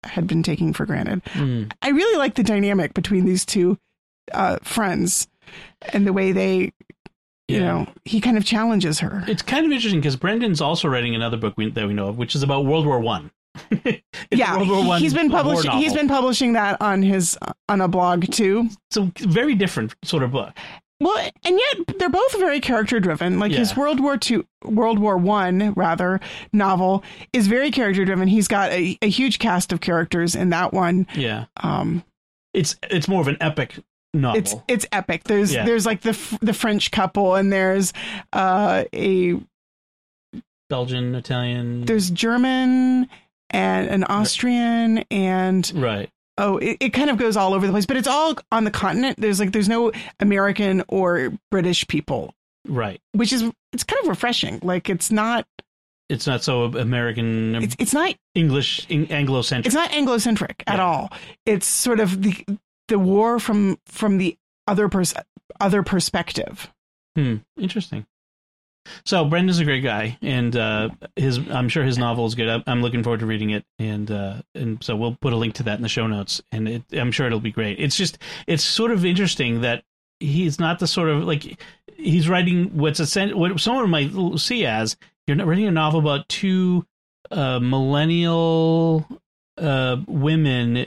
[SPEAKER 2] had been taking for granted.
[SPEAKER 1] Mm.
[SPEAKER 2] I really like the dynamic between these two friends and the way they, you know, he kind of challenges her.
[SPEAKER 1] It's kind of interesting because Brendan's also writing another book that we know of, which is about World War One.
[SPEAKER 2] Yeah,
[SPEAKER 1] World War I
[SPEAKER 2] he's been publishing that on a blog too.
[SPEAKER 1] So very different sort of book.
[SPEAKER 2] Well, and yet they're both very character driven. Like his World War I rather novel is very character driven. He's got a huge cast of characters in that one.
[SPEAKER 1] Yeah. It's more of an epic novel.
[SPEAKER 2] It's epic. There's like the French couple, and there's a
[SPEAKER 1] Belgian, Italian.
[SPEAKER 2] There's German and an Austrian and
[SPEAKER 1] right.
[SPEAKER 2] Oh, it kind of goes all over the place, but it's all on the continent. There's no American or British people.
[SPEAKER 1] Right.
[SPEAKER 2] Which is, it's kind of refreshing. Like it's not
[SPEAKER 1] so American.
[SPEAKER 2] It's not
[SPEAKER 1] English, Anglo-centric.
[SPEAKER 2] It's not Anglo-centric at all. It's sort of the war from the other perspective.
[SPEAKER 1] Interesting. So Brendan's a great guy, and I'm sure his novel is good. I'm looking forward to reading it, and so we'll put a link to that in the show notes, and I'm sure it'll be great. It's sort of interesting that he's not the sort of, like, he's writing what someone might see as, you're not writing a novel about two millennial women,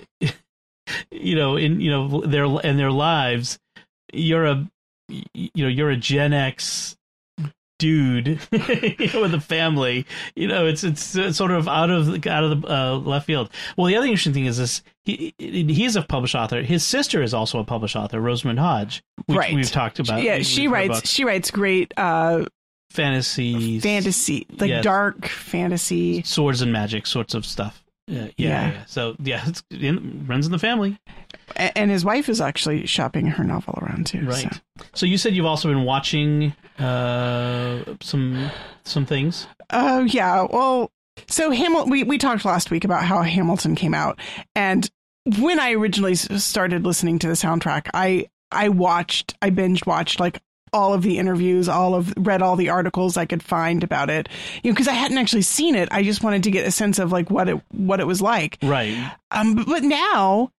[SPEAKER 1] in their lives. You're a Gen X dude, with a family. It's sort of out of the left field. Well, the other interesting thing is this: he's a published author. His sister is also a published author, Rosamund Hodge, which we've talked about.
[SPEAKER 2] Yeah, she writes great
[SPEAKER 1] fantasy,
[SPEAKER 2] like dark fantasy,
[SPEAKER 1] swords and magic sorts of stuff. Yeah. So it runs in the family.
[SPEAKER 2] And his wife is actually shopping her novel around too.
[SPEAKER 1] Right. So you said you've also been watching some things.
[SPEAKER 2] Oh yeah. Well, so we talked last week about how Hamilton came out, and when I originally started listening to the soundtrack, I binge watched like all of the interviews, read all the articles I could find about it, because I hadn't actually seen it. I just wanted to get a sense of like what it was like.
[SPEAKER 1] Right.
[SPEAKER 2] But now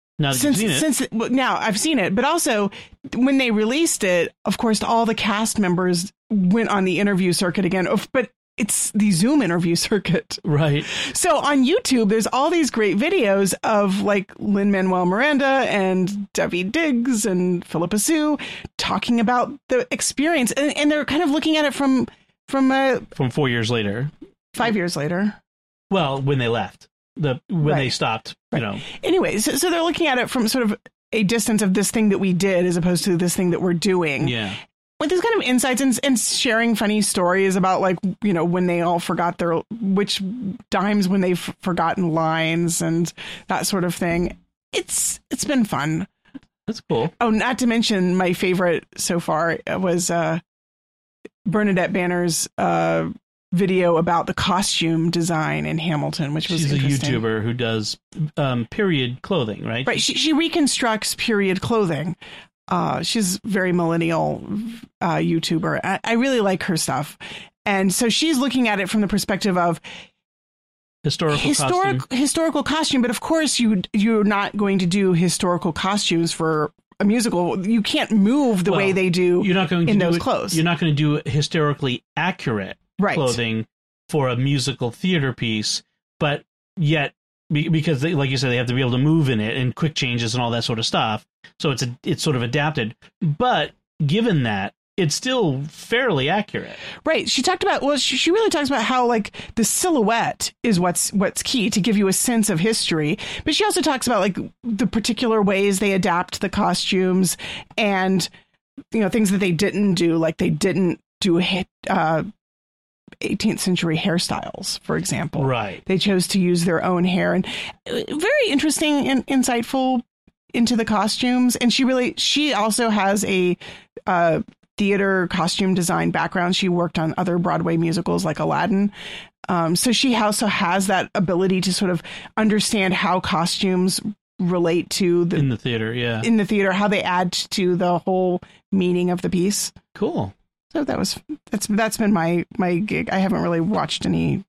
[SPEAKER 2] now I've seen it, but also when they released it, of course, all the cast members went on the interview circuit again, but it's the Zoom interview circuit.
[SPEAKER 1] Right.
[SPEAKER 2] So on YouTube, there's all these great videos of like Lin-Manuel Miranda and Daveed Diggs and Philippa Soo talking about the experience. And they're kind of looking at it from
[SPEAKER 1] 4 years later.
[SPEAKER 2] 5 years later.
[SPEAKER 1] Well, when they left. They stopped,
[SPEAKER 2] Anyway, so they're looking at it from sort of a distance of this thing that we did as opposed to this thing that we're doing.
[SPEAKER 1] Yeah.
[SPEAKER 2] With this kind of insights and sharing funny stories about like, when they all forgot which times when they've forgotten lines and that sort of thing. It's been fun.
[SPEAKER 1] That's cool.
[SPEAKER 2] Oh, not to mention my favorite so far was Bernadette Banner's video about the costume design in Hamilton, which was interesting.
[SPEAKER 1] She's a YouTuber who does period clothing, right?
[SPEAKER 2] Right. She reconstructs period clothing. She's very millennial YouTuber. I really like her stuff. And so she's looking at it from the perspective of historical costume. But of course, you're not going to do historical costumes for a musical. You can't move the way they do in those clothes.
[SPEAKER 1] You're not going to do historically accurate clothing for a musical theater piece, but yet, because like you said, they have to be able to move in it and quick changes and all that sort of stuff. So it's sort of adapted. But given that, it's still fairly accurate.
[SPEAKER 2] Right. She talked about, she really talks about how like the silhouette is what's key to give you a sense of history. But she also talks about like the particular ways they adapt the costumes and, things that they didn't do, like they didn't do 18th century hairstyles, for example.
[SPEAKER 1] Right.
[SPEAKER 2] They chose to use their own hair, and very interesting and insightful into the costumes. And she also has a theater costume design background. She worked on other Broadway musicals like Aladdin. So she also has that ability to sort of understand how costumes relate to
[SPEAKER 1] in the theater. Yeah.
[SPEAKER 2] In the theater, how they add to the whole meaning of the piece.
[SPEAKER 1] Cool.
[SPEAKER 2] So that's been my gig. I haven't really watched any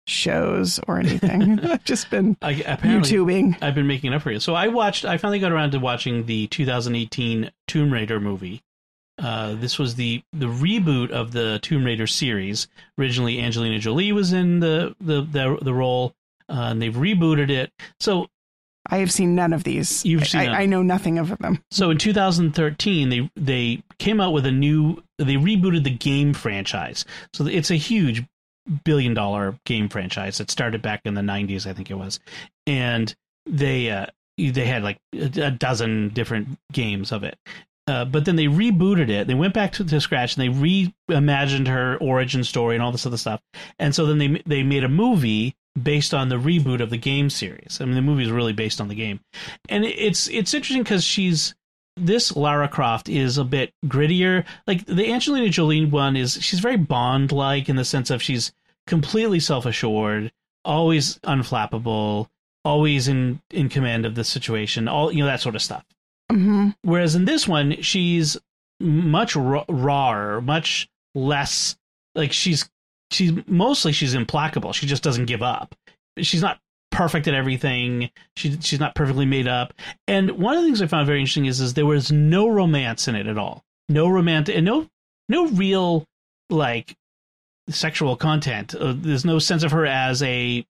[SPEAKER 2] shows or anything. I've just been
[SPEAKER 1] apparently
[SPEAKER 2] YouTubing.
[SPEAKER 1] I've been making it up for you. So I finally got around to watching the 2018 Tomb Raider movie. This was the reboot of the Tomb Raider series. Originally, Angelina Jolie was in the role, and they've rebooted it. So
[SPEAKER 2] I have seen none of these.
[SPEAKER 1] You've seen them.
[SPEAKER 2] I know nothing of them.
[SPEAKER 1] So in 2013, they came out with they rebooted the game franchise. So it's a huge billion-dollar game franchise that started back in the 90s, I think it was. And they had like a dozen different games of it. But then they rebooted it. They went back to scratch, and they reimagined her origin story and all this other stuff. And so then they made a movie based on the reboot of the game series. I mean, the movie is really based on the game. And it's interesting because this Lara Croft is a bit grittier. Like the Angelina Jolie one she's very Bond-like in the sense of she's completely self-assured, always unflappable, always in command of the situation, that sort of stuff.
[SPEAKER 2] Mm-hmm.
[SPEAKER 1] Whereas in this one, she's much rawer, much less like she's implacable. She just doesn't give up. She's not perfect at everything. She's not perfectly made up. And one of the things I found very interesting is there was no romance in it at all. No romantic and no real like sexual content. There's no sense of her as a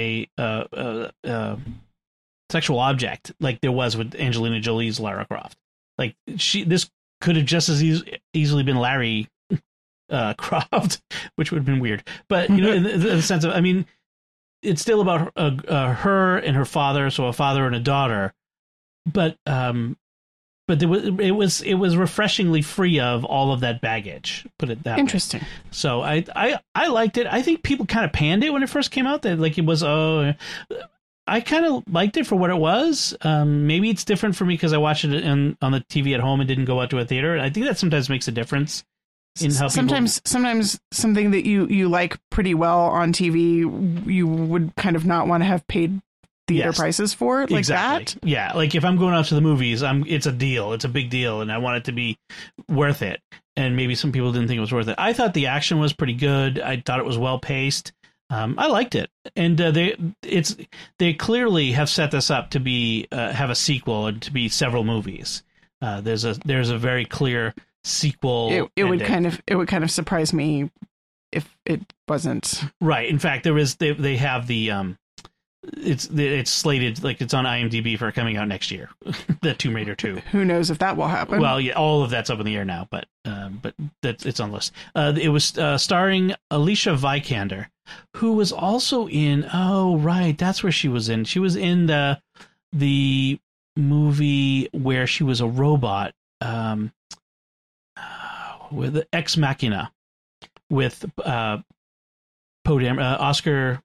[SPEAKER 1] sexual object like there was with Angelina Jolie's Lara Croft. Like this could have just as easily been Larry Croft, which would have been weird. But in the sense of, I mean, it's still about her and her father, so a father and a daughter. But it was refreshingly free of all of that baggage. Put it that
[SPEAKER 2] Interesting.
[SPEAKER 1] way. So I liked it. I think people kind of panned it when it first came out. That like it was I kind of liked it for what it was. Maybe it's different for me because I watched it on the TV at home and didn't go out to a theater. I think that sometimes makes a difference.
[SPEAKER 2] Sometimes something that you like pretty well on TV, you would kind of not want to have paid theater prices for, like exactly.
[SPEAKER 1] That. Yeah, like if I'm going out to the movies, it's a deal. It's a big deal, and I want it to be worth it. And maybe some people didn't think it was worth it. I thought the action was pretty good. I thought it was well paced. I liked it, and they clearly have set this up to be have a sequel and to be several movies. There's a very clear sequel.
[SPEAKER 2] It would kind of surprise me if it wasn't.
[SPEAKER 1] Right. In fact, they have the it's slated, like it's on IMDb for coming out next year. The Tomb Raider 2.
[SPEAKER 2] Who knows if that will happen?
[SPEAKER 1] Well, yeah, all of that's up in the air now, but it's on the list. It was starring Alicia Vikander, who was also in. Oh, right, that's where she was in. She was in the movie where she was a robot. With Ex Machina, with Oscar,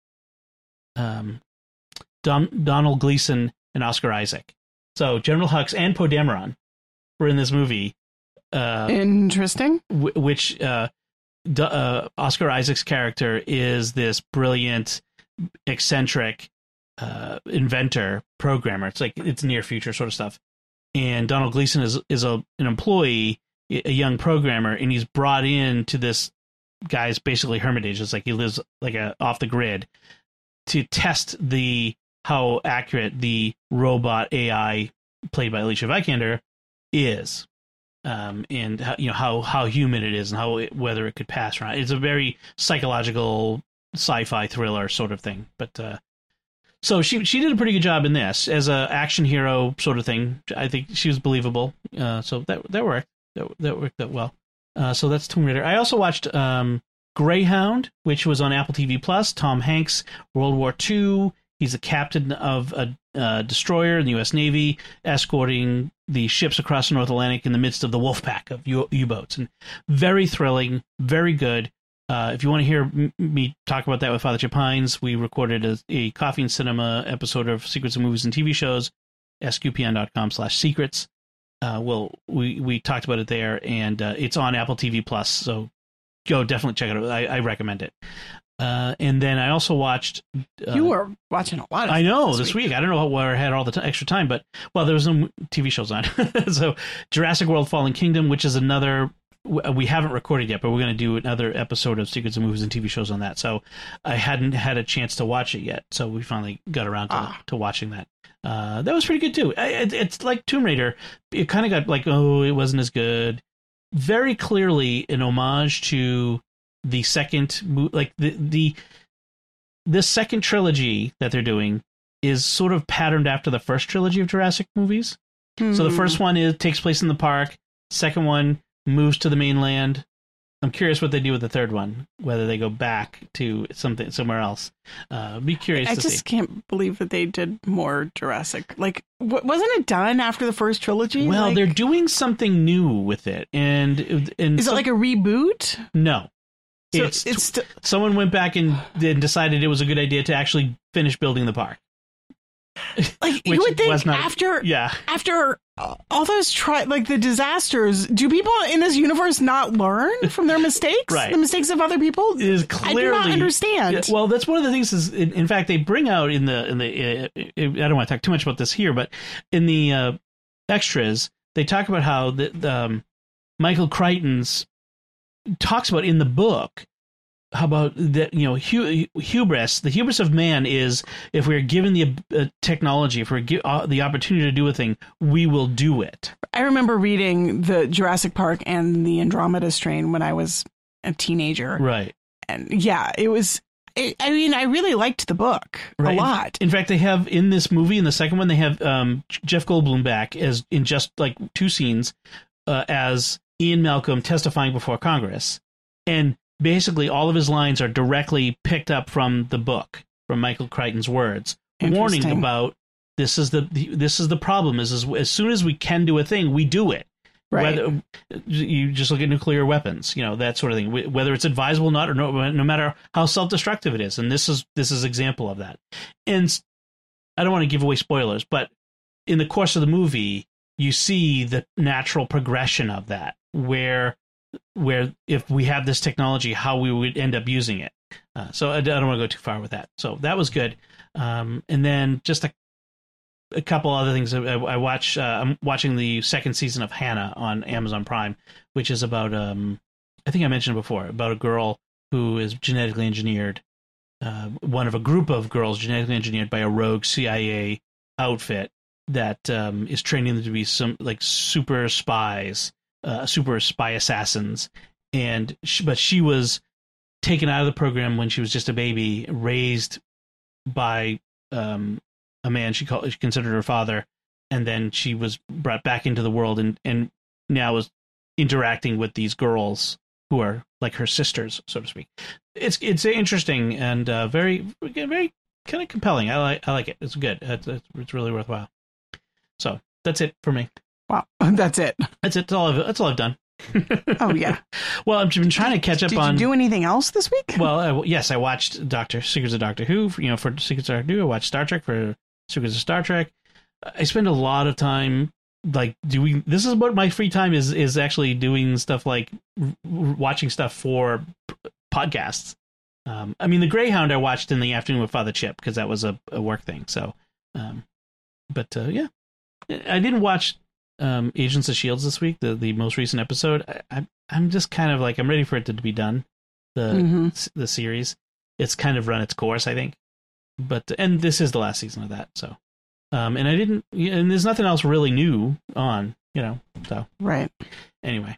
[SPEAKER 1] Donald Gleason and Oscar Isaac. So General Hux and Poe Dameron were in this movie.
[SPEAKER 2] Interesting.
[SPEAKER 1] Which Oscar Isaac's character is this brilliant, eccentric inventor, programmer. It's like it's near future sort of stuff. And Donald Gleason is an employee, a young programmer, and he's brought in to this guy's basically hermitage. It's like he lives like off the grid to test how accurate the robot AI played by Alicia Vikander is, and how human it is, and whether it could pass or not. It's a very psychological sci-fi thriller sort of thing. But so she did a pretty good job in this as a action hero sort of thing. I think she was believable. So that worked. That worked out well. So that's Tomb Raider. I also watched Greyhound, which was on Apple TV Plus. Tom Hanks, World War II. He's a captain of a destroyer in the U.S. Navy, escorting the ships across the North Atlantic in the midst of the wolf pack of U-boats. And very thrilling, very good. If you want to hear me talk about that with Father Chip Hines, we recorded a Coffee and Cinema episode of Secrets of Movies and TV Shows, sqpn.com/secrets. We talked about it there, and it's on Apple TV Plus, so go definitely check it out. I recommend it. And then I also watched.
[SPEAKER 2] You were watching a lot of.
[SPEAKER 1] I know this week. I don't know where I had all the extra time, but there was no TV shows on. So Jurassic World: Fallen Kingdom, which is another we haven't recorded yet, but we're going to do another episode of Secrets of Movies and TV Shows on that. So I hadn't had a chance to watch it yet. So we finally got around to watching that. That was pretty good too. It's like Tomb Raider. It kind of got like, oh, it wasn't as good. Very clearly an homage to the second, like the second trilogy that they're doing is sort of patterned after the first trilogy of Jurassic movies. Mm-hmm. So the first one takes place in the park. Second one moves to the mainland. I'm curious what they do with the third one, whether they go back to somewhere else. Be curious to see.
[SPEAKER 2] I just can't believe that they did more Jurassic. Like, wasn't it done after the first trilogy?
[SPEAKER 1] Well, they're doing something new with it. And
[SPEAKER 2] is it like a reboot?
[SPEAKER 1] No.
[SPEAKER 2] So
[SPEAKER 1] someone went back and decided it was a good idea to actually finish building the park.
[SPEAKER 2] Like, you would think after all those the disasters, do people in this universe not learn from their mistakes?
[SPEAKER 1] Right.
[SPEAKER 2] The mistakes of other people?
[SPEAKER 1] It is clearly,
[SPEAKER 2] I do not understand.
[SPEAKER 1] Yeah, well, that's one of the things is, in fact, they bring out in the I don't want to talk too much about this here, but in the extras, they talk about how Michael Crichton's talks about in the book. How about that? Hubris. The hubris of man is if we're given the technology, if we're the opportunity to do a thing, we will do it.
[SPEAKER 2] I remember reading the Jurassic Park and the Andromeda Strain when I was a teenager.
[SPEAKER 1] Right.
[SPEAKER 2] And yeah, it was. I mean, I really liked the book a lot.
[SPEAKER 1] In fact, they have in this movie, in the second one, they have Jeff Goldblum back as in just like 2 scenes as Ian Malcolm testifying before Congress, and basically all of his lines are directly picked up from the book, from Michael Crichton's words, warning about this is the problem is as soon as we can do a thing, we do it.
[SPEAKER 2] Right.
[SPEAKER 1] Whether you just look at nuclear weapons, that sort of thing, whether it's advisable or not, or no matter how self-destructive it is. And this is an example of that. And I don't want to give away spoilers, but in the course of the movie, you see the natural progression of that, where if we have this technology, how we would end up using it. So I don't want to go too far with that. So that was good. And then just a couple other things. I watch. I'm watching the second season of Hannah on Amazon Prime, which is about I think I mentioned before, about a girl who is genetically engineered. One of a group of girls genetically engineered by a rogue CIA outfit that is training them to be some like super spies. Super spy assassins, but she was taken out of the program when she was just a baby, raised by a man she considered her father, and then she was brought back into the world and now is interacting with these girls who are like her sisters, so to speak. It's interesting and very very kind of compelling. I like it. It's good. It's really worthwhile. So that's it for me.
[SPEAKER 2] Wow, that's it.
[SPEAKER 1] That's it. That's all I've done.
[SPEAKER 2] Oh yeah.
[SPEAKER 1] Well, I've been trying to catch up on.
[SPEAKER 2] Did you do anything else this week?
[SPEAKER 1] Well, yes, I watched Secrets of Doctor Who. For Secrets of Doctor Who, I watched Star Trek for Secrets of Star Trek. I spend a lot of time like doing. This is what my free time is actually doing stuff like watching stuff for podcasts. I mean, the Greyhound I watched in the afternoon with Father Chip because that was a work thing. So, yeah, I didn't watch Agents of S.H.I.E.L.D. this week, the most recent episode. I'm just kind of like, I'm ready for it to be done. The series, it's kind of run its course, I think. And this is the last season of that. So, and there's nothing else really new on, so.
[SPEAKER 2] Right.
[SPEAKER 1] Anyway.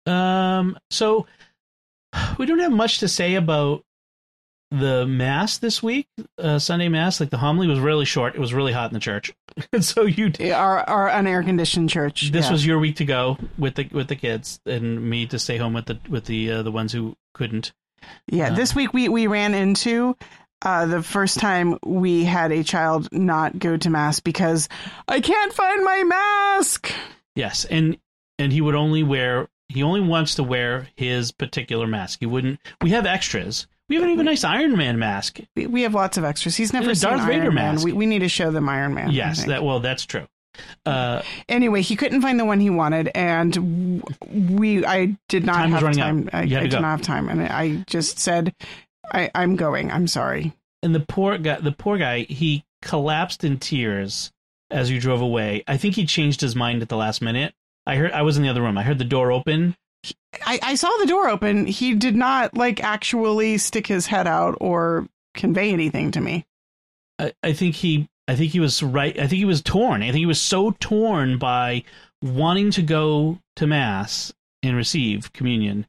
[SPEAKER 1] So we don't have much to say about the mass this week, Sunday mass. Like the homily was really short. It was really hot in the church. And so
[SPEAKER 2] our unair conditioned church.
[SPEAKER 1] This was your week to go with the kids, and me to stay home with the ones who couldn't.
[SPEAKER 2] Yeah, this week we ran into the first time we had a child not go to mass because I can't find my mask.
[SPEAKER 1] Yes, and he only wants to wear his particular mask. We have extras. We have an even nice Iron Man mask.
[SPEAKER 2] We have lots of extras. He's never seen
[SPEAKER 1] Darth Vader
[SPEAKER 2] Iron
[SPEAKER 1] mask.
[SPEAKER 2] Man. We need to show them Iron Man.
[SPEAKER 1] Yes, that's true.
[SPEAKER 2] Anyway, he couldn't find the one he wanted, and I did not have time. I did not have time, and I just said, "I'm going. I'm sorry."
[SPEAKER 1] And the poor guy, he collapsed in tears as you drove away. I think he changed his mind at the last minute. I was in the other room. I heard the door open,
[SPEAKER 2] I saw the door open. He did not like actually stick his head out or convey anything to me.
[SPEAKER 1] I think he was right. I think he was torn. I think he was so torn by wanting to go to Mass and receive communion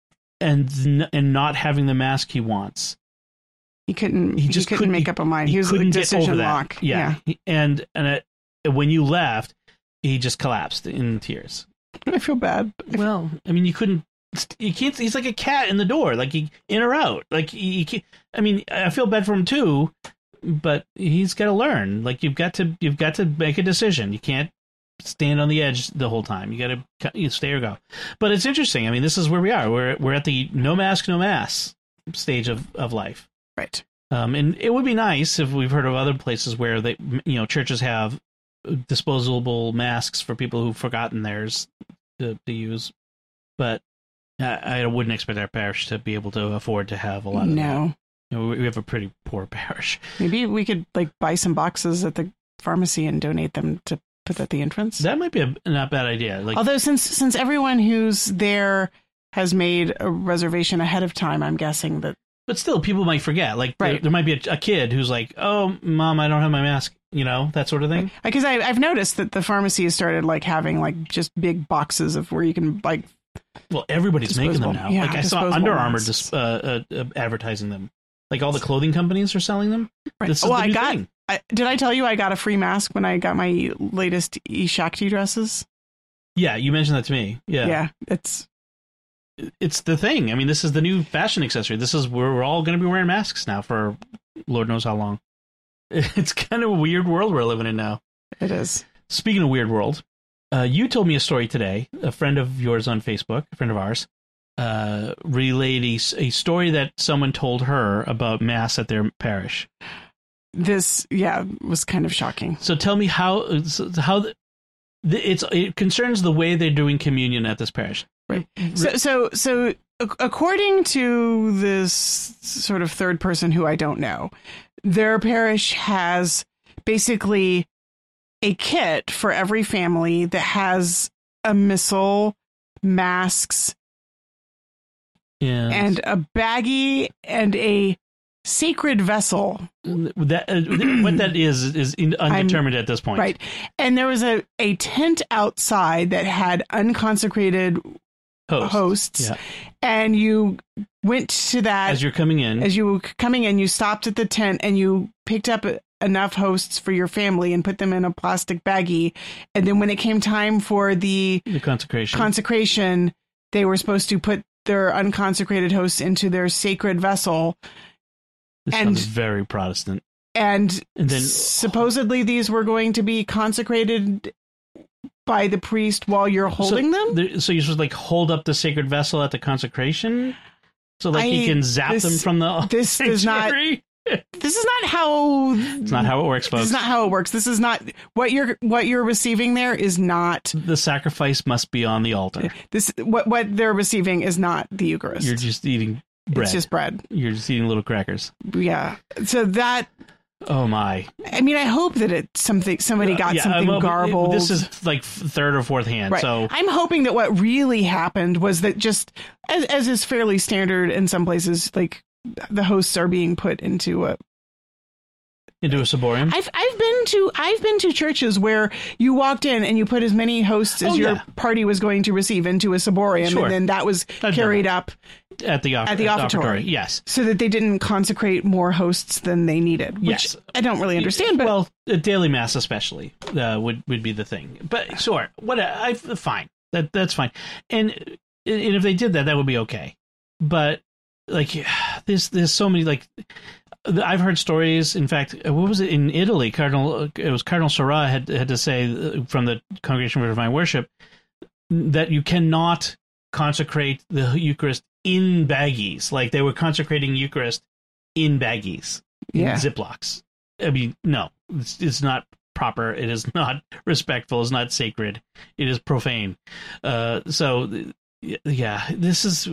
[SPEAKER 1] and not having the mask he wants.
[SPEAKER 2] He couldn't make up a mind. He was like decision lock.
[SPEAKER 1] Yeah. And when you left, he just collapsed in tears.
[SPEAKER 2] I feel bad.
[SPEAKER 1] Well, I mean, you can't, he's like a cat in the door, like he in or out. Like he can't, I mean, I feel bad for him too, but he's got to learn. Like you've got to make a decision. You can't stand on the edge the whole time. You got to stay or go. But it's interesting. I mean, this is where we are. We're at the no mask, no mass stage of life.
[SPEAKER 2] Right.
[SPEAKER 1] And it would be nice if we've heard of other places where they, churches have disposable masks for people who've forgotten theirs to use. But I wouldn't expect our parish to be able to afford to have a lot of that. We have a pretty poor parish.
[SPEAKER 2] Maybe we could buy some boxes at the pharmacy and donate them to put at the entrance.
[SPEAKER 1] That might be a not bad idea.
[SPEAKER 2] Although since everyone who's there has made a reservation ahead of time, I'm guessing that. But
[SPEAKER 1] still, people might forget.
[SPEAKER 2] Right.
[SPEAKER 1] There might be a kid who's like, "Oh, Mom, I don't have my mask." That sort of thing.
[SPEAKER 2] Because I've noticed that the pharmacy has started having just big boxes of where you can
[SPEAKER 1] Well, everybody's making them now.
[SPEAKER 2] Yeah,
[SPEAKER 1] I saw Under Armour advertising them. All the clothing companies are selling them.
[SPEAKER 2] Right.
[SPEAKER 1] This is the new thing.
[SPEAKER 2] Did I tell you I got a free mask when I got my latest Shakti dresses?
[SPEAKER 1] Yeah, you mentioned that to me. Yeah.
[SPEAKER 2] Yeah,
[SPEAKER 1] it's the thing. I mean, this is the new fashion accessory. This is where we're all going to be wearing masks now for Lord knows how long. It's kind of a weird world we're living in now.
[SPEAKER 2] It is.
[SPEAKER 1] Speaking of weird world, you told me a story today. A friend of yours on Facebook, a friend of ours, relayed a story that someone told her about Mass at their parish.
[SPEAKER 2] This, was kind of shocking.
[SPEAKER 1] So tell me how it concerns the way they're doing communion at this parish.
[SPEAKER 2] Right. So according to this sort of third person who I don't know, their parish has basically a kit for every family that has a missal, masks, and a baggie and a sacred vessel.
[SPEAKER 1] What that is undetermined at this point.
[SPEAKER 2] Right. And there was a tent outside that had unconsecrated hosts. Yeah. And you went to that
[SPEAKER 1] as you were coming in,
[SPEAKER 2] you stopped at the tent and you picked up enough hosts for your family and put them in a plastic baggie. And then when it came time for the consecration, they were supposed to put their unconsecrated hosts into their sacred vessel.
[SPEAKER 1] This sounds very Protestant.
[SPEAKER 2] And then supposedly these were going to be consecrated by the priest while you're holding them?
[SPEAKER 1] So you're supposed to hold up the sacred vessel at the consecration? So he can zap them from the sanctuary?
[SPEAKER 2] This is not how...
[SPEAKER 1] It's not how it works, folks.
[SPEAKER 2] This is not how it works. This is not... What you're receiving there is not...
[SPEAKER 1] The sacrifice must be on the altar.
[SPEAKER 2] What they're receiving is not the Eucharist.
[SPEAKER 1] You're just eating bread.
[SPEAKER 2] It's just bread.
[SPEAKER 1] You're just eating little crackers.
[SPEAKER 2] Yeah. So that...
[SPEAKER 1] Oh my!
[SPEAKER 2] I mean, I hope that it's somebody got something garbled.
[SPEAKER 1] This is third or fourth hand.
[SPEAKER 2] Right.
[SPEAKER 1] So
[SPEAKER 2] I'm hoping that what really happened was that just as is fairly standard in some places, the hosts are being put into a
[SPEAKER 1] ciborium.
[SPEAKER 2] I've been to churches where you walked in and you put as many hosts as your party was going to receive into a ciborium, and then that was carried up
[SPEAKER 1] at the offertory. Yes,
[SPEAKER 2] so that they didn't consecrate more hosts than they needed. Which I don't really understand. But
[SPEAKER 1] a daily mass especially would be the thing. But sure, fine. That's fine. And if they did that would be okay. But there's so many I've heard stories. In fact, what was it in Italy? Cardinal Sarah had to say from the Congregation for Divine Worship that you cannot consecrate the Eucharist in baggies. They were consecrating Eucharist in baggies, in Ziplocs. I mean, no, it's not proper. It is not respectful. It's not sacred. It is profane. So, this is.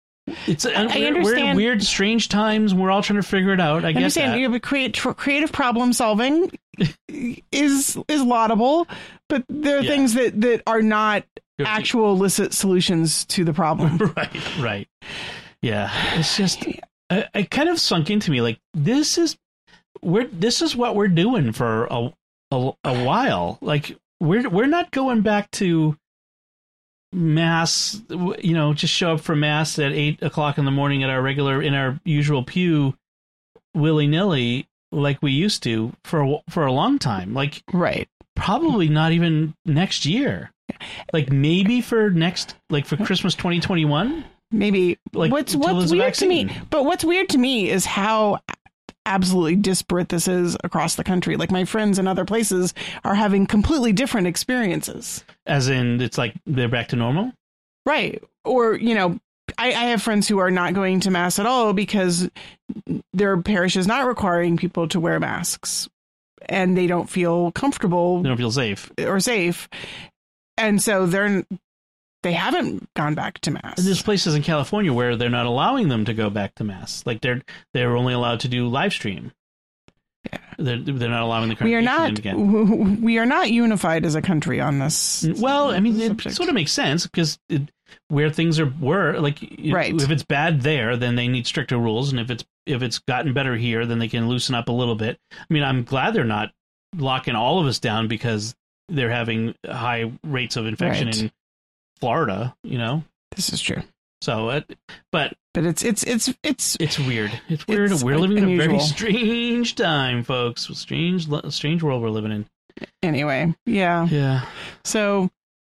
[SPEAKER 1] We're in weird, strange times. We're all trying to figure it out. I
[SPEAKER 2] understand. Creative problem solving is laudable, but there are things that are not actual illicit solutions to the problem.
[SPEAKER 1] Right. Yeah, it's just it kind of sunk into me like this is what we're doing for a while. Like we're not going back to mass, just show up for mass at 8:00 in the morning in our usual pew willy-nilly like we used to for a long time. Like
[SPEAKER 2] right.
[SPEAKER 1] Probably not even next year. Like maybe for Christmas 2021.
[SPEAKER 2] Maybe.
[SPEAKER 1] Like
[SPEAKER 2] what's weird to me, but what's weird to me is how absolutely disparate this is across the country. Like my friends in other places are having completely different experiences.
[SPEAKER 1] As in, it's like they're back to normal?
[SPEAKER 2] Right. Or, I have friends who are not going to mass at all because their parish is not requiring people to wear masks and they don't feel comfortable.
[SPEAKER 1] They don't feel safe.
[SPEAKER 2] And so they haven't gone back to mass.
[SPEAKER 1] There's places in California where they're not allowing them to go back to mass. Like they're only allowed to do live stream. Yeah. They're not allowing the congregation again.
[SPEAKER 2] We are not unified as a country on this.
[SPEAKER 1] Well, I mean, it sort of makes sense because where things were like, if it's bad there, then they need stricter rules, and if it's gotten better here, then they can loosen up a little bit. I mean, I'm glad they're not locking all of us down because they're having high rates of infection in Florida.
[SPEAKER 2] This is true.
[SPEAKER 1] So, but
[SPEAKER 2] it's
[SPEAKER 1] weird. It's weird. We're living in a very strange time, folks. Strange world we're living in.
[SPEAKER 2] Anyway, yeah. So,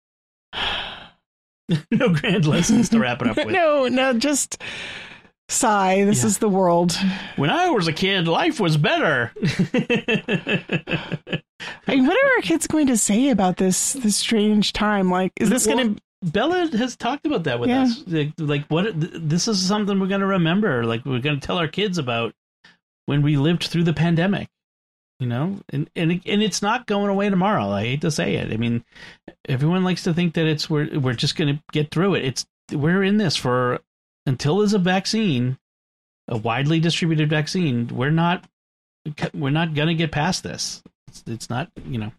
[SPEAKER 1] no grand lessons to wrap it up with.
[SPEAKER 2] No, just sigh. This is the world.
[SPEAKER 1] When I was a kid, life was better.
[SPEAKER 2] I mean, what are our kids going to say about this strange time? Like, is this going to...
[SPEAKER 1] Bella has talked about that with us. Like, this is something we're going to remember. Like, we're going to tell our kids about when we lived through the pandemic, and it's not going away tomorrow. I hate to say it. I mean, everyone likes to think that we're just going to get through it. We're in this until there's a vaccine, a widely distributed vaccine. We're not going to get past this. It's not,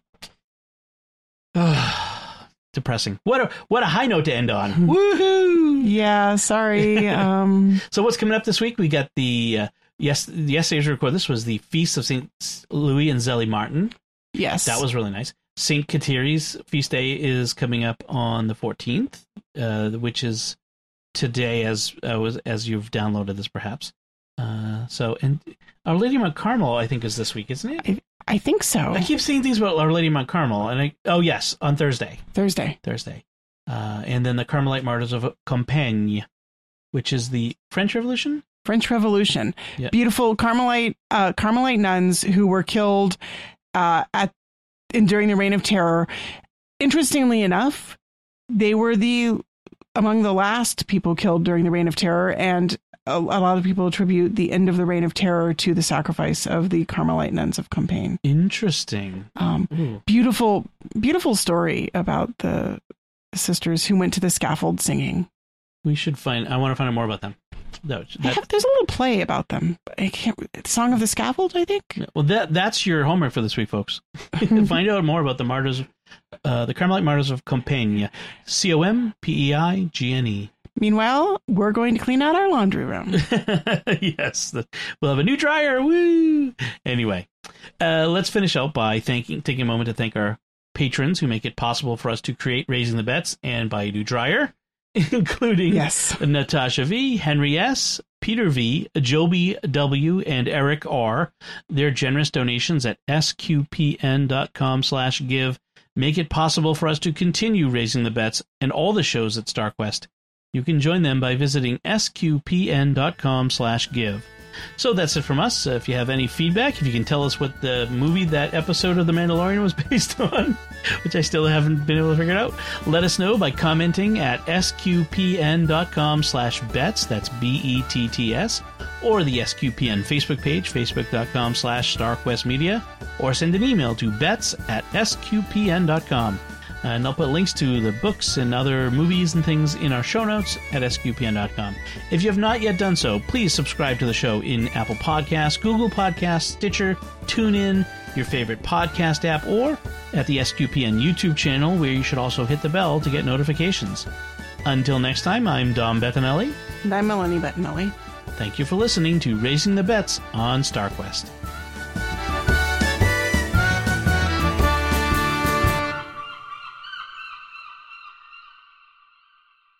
[SPEAKER 1] depressing. What a high note to end on. Woohoo!
[SPEAKER 2] Yeah, sorry.
[SPEAKER 1] So what's coming up this week? We got the yesterday's record. This was the Feast of St. Louis and Zélie Martin.
[SPEAKER 2] Yes.
[SPEAKER 1] That was really nice. St. Kateri's feast day is coming up on the 14th, which is today as you've downloaded this perhaps. And Our Lady of Mount Carmel, I think, is this week, isn't it?
[SPEAKER 2] I think so.
[SPEAKER 1] I keep seeing things about Our Lady of Mount Carmel, and yes, on Thursday.
[SPEAKER 2] Thursday.
[SPEAKER 1] And then the Carmelite Martyrs of Compiègne, which is the French Revolution.
[SPEAKER 2] Yep. Beautiful Carmelite nuns who were killed during the Reign of Terror. Interestingly enough, they were among the last people killed during the Reign of Terror, and a lot of people attribute the end of the Reign of Terror to the sacrifice of the Carmelite nuns of Compiègne.
[SPEAKER 1] Interesting.
[SPEAKER 2] Beautiful story about the sisters who went to the scaffold singing.
[SPEAKER 1] I want to find out more about them.
[SPEAKER 2] There's a little play about them. Song of the Scaffold, I think.
[SPEAKER 1] Well, that's your homework for this week, folks. Find out more about the martyrs, the Carmelite Martyrs of Compiègne. Compiègne.
[SPEAKER 2] Meanwhile, we're going to clean out our laundry room.
[SPEAKER 1] Yes, we'll have a new dryer. Woo! Anyway, let's finish out by taking a moment to thank our patrons who make it possible for us to create Raising the Bets and buy a new dryer, including Natasha V, Henry S, Peter V, Joby W, and Eric R. Their generous donations at sqpn.com/give make it possible for us to continue Raising the Bets and all the shows at StarQuest. You can join them by visiting sqpn.com/give. So that's it from us. If you have any feedback, if you can tell us what the movie that episode of The Mandalorian was based on, which I still haven't been able to figure it out, let us know by commenting at sqpn.com/bets, that's BETTS, or the SQPN Facebook page, facebook.com/StarQuestMedia, or send an email to bets@sqpn.com. And I'll put links to the books and other movies and things in our show notes at sqpn.com. If you have not yet done so, please subscribe to the show in Apple Podcasts, Google Podcasts, Stitcher, TuneIn, your favorite podcast app, or at the SQPN YouTube channel, where you should also hit the bell to get notifications. Until next time, I'm Dom Bettinelli.
[SPEAKER 2] And I'm Melanie Bettinelli.
[SPEAKER 1] Thank you for listening to Raising the Bets on StarQuest.